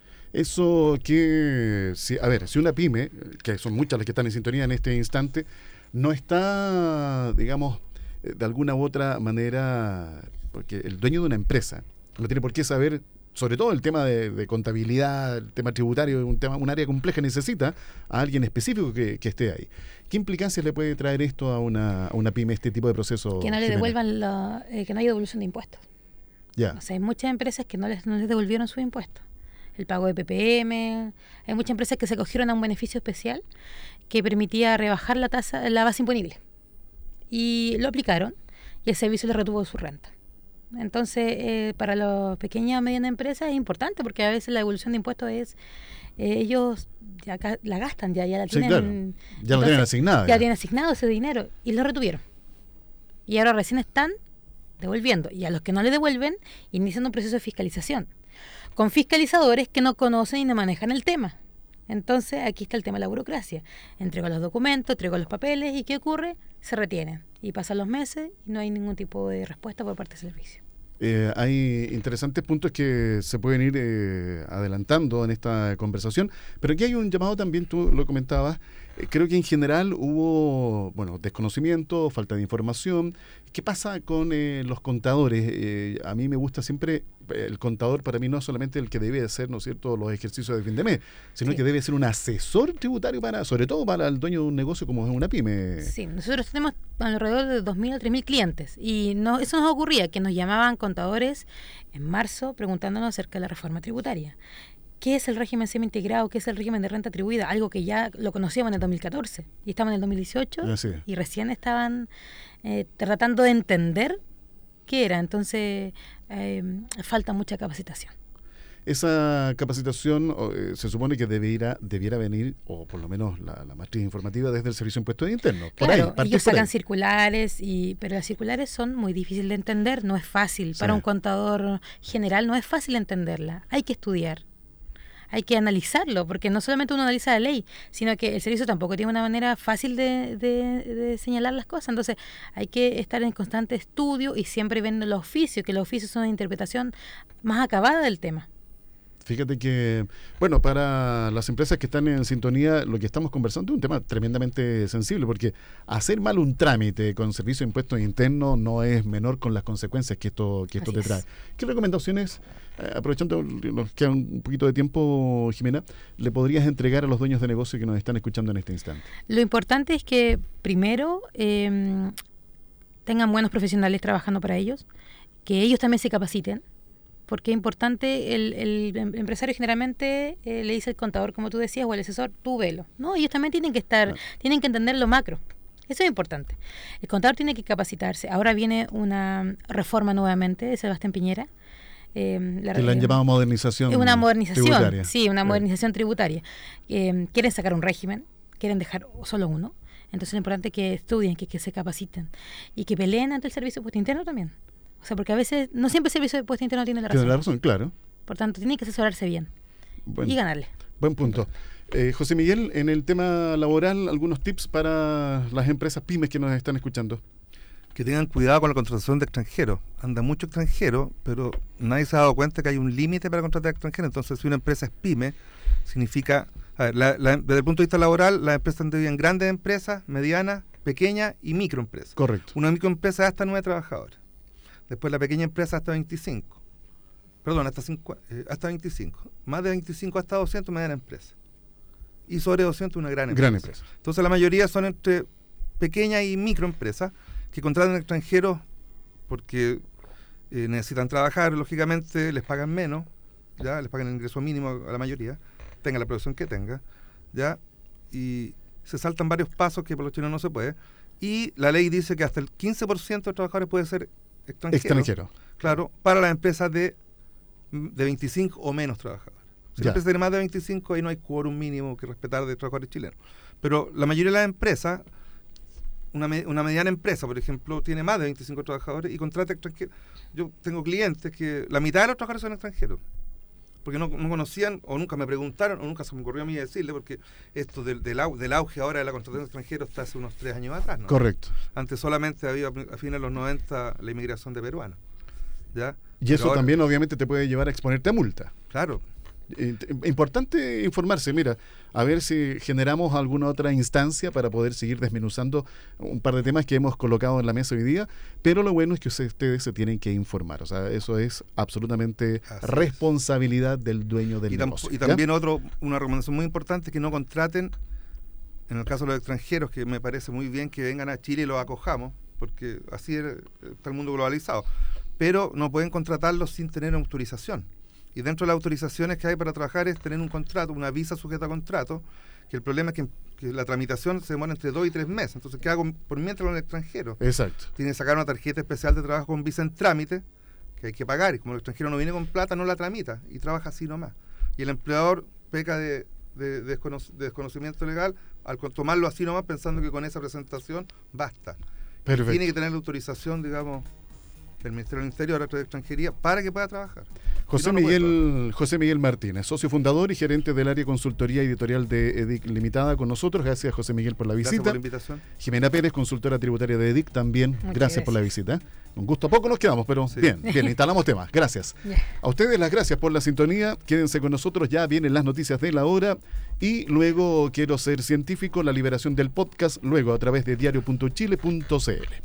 B: Eso que, si, a ver, si una pyme, que son muchas las que están en sintonía en este instante, no está, digamos, eh, de alguna u otra manera, porque el dueño de una empresa no tiene por qué saber, sobre todo el tema de, de contabilidad, el tema tributario, un tema, un área compleja, necesita a alguien específico que, que esté ahí. ¿Qué implicancias le puede traer esto a una, a una pyme, este tipo de proceso?
J: Que no le
B: Jimena?
J: devuelvan, la, eh, que no haya devolución de impuestos.
B: Ya.
J: O sea, hay muchas empresas que no les, no les devolvieron sus impuestos. El pago de P P M, hay muchas empresas que se acogieron a un beneficio especial que permitía rebajar la tasa, la base imponible. Y lo aplicaron y el servicio les retuvo su renta. Entonces, eh, para las pequeñas y medianas empresas es importante porque a veces la devolución de impuestos es, eh, ellos ya ca- la gastan, ya, ya la
B: Sí,
J: tienen.
B: claro. Ya lo
J: entonces,
B: tienen asignada.
J: Ya
B: ya.
J: tienen asignado ese dinero y lo retuvieron. Y ahora recién están devolviendo. Y a los que no le devuelven, inician un proceso de fiscalización con fiscalizadores que no conocen y no manejan el tema. Entonces, aquí está el tema de la burocracia. Entrego los documentos, entrego los papeles y ¿qué ocurre? Se retienen. Y pasan los meses y no hay ningún tipo de respuesta por parte del servicio.
B: Eh, hay interesantes puntos que se pueden ir eh, adelantando en esta conversación, pero aquí hay un llamado también, tú lo comentabas, eh, creo que en general hubo, bueno, desconocimiento, falta de información. ¿Qué pasa con eh, los contadores? Eh, a mí me gusta siempre, el contador para mí no es solamente el que debe hacer, ¿no es cierto?, los ejercicios de fin de mes, sino
J: Sí.
B: que debe ser un asesor tributario para, sobre todo para el dueño de un negocio como es una pyme.
J: Sí, nosotros tenemos alrededor de dos mil a tres mil clientes y no, eso nos ocurría, que nos llamaban contadores en marzo preguntándonos acerca de la reforma tributaria. ¿Qué es el régimen semi-integrado? ¿Qué es el régimen de renta atribuida? Algo que ya lo conocíamos en el dos mil catorce y estamos en el dos mil dieciocho
B: Así es.
J: y recién estaban eh, tratando de entender qué era. Entonces eh, falta mucha capacitación.
B: Esa capacitación eh, se supone que debiera, debiera venir, o por lo menos la, la matriz informativa, desde el Servicio de Impuestos Internos. Por
J: Claro,
B: ahí,
J: ellos
B: por
J: sacan
B: ahí.
J: circulares, y pero las circulares son muy difíciles de entender, no es fácil.
B: Sí.
J: Para un contador general no es fácil entenderla, hay que estudiar. Hay que analizarlo, porque no solamente uno analiza la ley, sino que el servicio tampoco tiene una manera fácil de, de, de señalar las cosas. Entonces hay que estar en constante estudio y siempre viendo los oficios, que los oficios son una interpretación más acabada del tema.
B: Fíjate que, bueno, para las empresas que están en sintonía, lo que estamos conversando es un tema tremendamente sensible, porque hacer mal un trámite con Servicio de Impuestos Internos no es menor con las consecuencias que esto, que esto te trae. ¿Qué recomendaciones, eh, aprovechando, nos queda un poquito de tiempo, Jimena, le podrías entregar a los dueños de negocio que nos están escuchando en este instante?
J: Lo importante es que, primero, eh, tengan buenos profesionales trabajando para ellos, que ellos también se capaciten, porque es importante, el, el empresario generalmente eh, le dice al contador, como tú decías, o al asesor, tú velo. No, ellos también tienen que estar, tienen que entender lo macro. Eso es importante. El contador tiene que capacitarse. Ahora viene una reforma nuevamente de Sebastián Piñera. Eh, la,
B: que le han llamado modernización.
J: Es una modernización,
B: tributaria.
J: sí, una
B: Sí.
J: modernización tributaria. Eh, quieren sacar un régimen, quieren dejar solo uno. Entonces es importante que estudien, que, que se capaciten y que peleen ante el Servicio de Impuesto Interno también. O sea, porque a veces, no siempre el Servicio de Impuesto Interno tiene la razón.
B: Tiene la razón, claro.
J: Por tanto, tiene que asesorarse bien
B: Buen,
J: y ganarle.
B: Buen punto. Eh, José Miguel, en el tema laboral, algunos tips para las empresas pymes que nos están escuchando.
K: Que tengan cuidado con la contratación de extranjeros. Anda mucho extranjero, pero nadie se ha dado cuenta que hay un límite para contratar extranjeros. Entonces, si una empresa es pyme, significa... A ver, la, la, desde el punto de vista laboral, las empresas están divididas en grandes empresas, medianas, pequeñas y microempresas.
B: Correcto.
K: Una microempresa es hasta nueve trabajadores. Después la pequeña empresa hasta veinticinco. Perdón, hasta, cinco, eh, hasta veinticinco. Más de veinticinco hasta doscientos, mediana empresa. Y sobre doscientos, una gran empresa.
B: Gran empresa.
K: Entonces la mayoría son entre pequeñas y microempresas que contratan extranjeros porque eh, necesitan trabajar, lógicamente les pagan menos, ya les pagan el ingreso mínimo a la mayoría, tenga la producción que tenga, ya, y se saltan varios pasos que por los chilenos no se puede. Y la ley dice que hasta el quince por ciento de trabajadores puede ser extranjero.
B: Extranjero.
K: Claro, para las empresas de, de veinticinco o menos trabajadores. Si la empresa tiene más de veinticinco, ahí no hay quórum mínimo que respetar de trabajadores chilenos. Pero la mayoría de las empresas, una, me, una mediana empresa, por ejemplo, tiene más de veinticinco trabajadores y contrata extranjeros. Yo tengo clientes que la mitad de los trabajadores son extranjeros. Porque no, no conocían, o nunca me preguntaron, o nunca se me ocurrió a mí decirle, porque esto del, del, au, del auge ahora de la contratación de extranjeros está hace unos tres años atrás, ¿no?
B: Correcto.
K: Antes solamente había a fines de los noventa la inmigración de peruanos, ¿ya?
B: Y eso ahora, también obviamente te puede llevar a exponerte a multa.
K: Claro.
B: Importante informarse, mira, a ver si generamos alguna otra instancia para poder seguir desmenuzando un par de temas que hemos colocado en la mesa hoy día, pero lo bueno es que ustedes se tienen que informar, o sea, eso es absolutamente Así responsabilidad es. del dueño del
K: y
B: negocio.
K: Y también otro, una recomendación muy importante, que no contraten, en el caso de los extranjeros, que me parece muy bien que vengan a Chile y los acojamos, porque así está el mundo globalizado, pero no pueden contratarlos sin tener autorización. Y dentro de las autorizaciones que hay para trabajar es tener un contrato, una visa sujeta a contrato, que el problema es que, que la tramitación se demora entre dos y tres meses. Entonces, ¿qué hago por mientras con el extranjero?
B: Exacto.
K: Tiene que sacar una tarjeta especial de trabajo con visa en trámite, que hay que pagar, y como el extranjero no viene con plata, no la tramita, y trabaja así nomás. Y el empleador peca de, de, de, desconoc- de desconocimiento legal al tomarlo así nomás, pensando que con esa presentación basta.
B: Perfecto.
K: Tiene que tener la autorización, digamos, del Ministerio del Interior, a través de Extranjería, para que pueda trabajar.
B: José
K: Si no, no
B: Miguel José Miguel Martínez, socio fundador y gerente del área consultoría editorial de E D I C Limitada, con nosotros. Gracias, José Miguel, por la visita.
K: Gracias por la invitación.
B: Jimena Pérez, consultora tributaria de E D I C, también. Gracias,
J: gracias
B: por la visita. Un gusto. A poco nos quedamos, pero
K: Sí.
B: bien, bien, instalamos temas. Gracias.
J: Yeah.
B: A ustedes las gracias por la sintonía. Quédense con nosotros, ya vienen las noticias de la hora. Y luego Quiero Ser Científico, la liberación del podcast, luego a través de diario punto chile punto c l.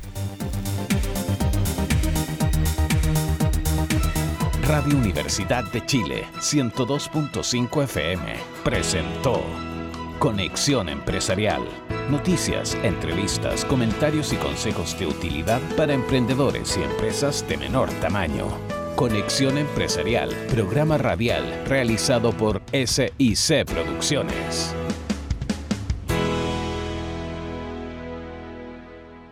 A: Radio Universidad de Chile, ciento dos punto cinco F M, presentó Conexión Empresarial. Noticias, entrevistas, comentarios y consejos de utilidad para emprendedores y empresas de menor tamaño. Conexión Empresarial, programa radial realizado por S I C Producciones.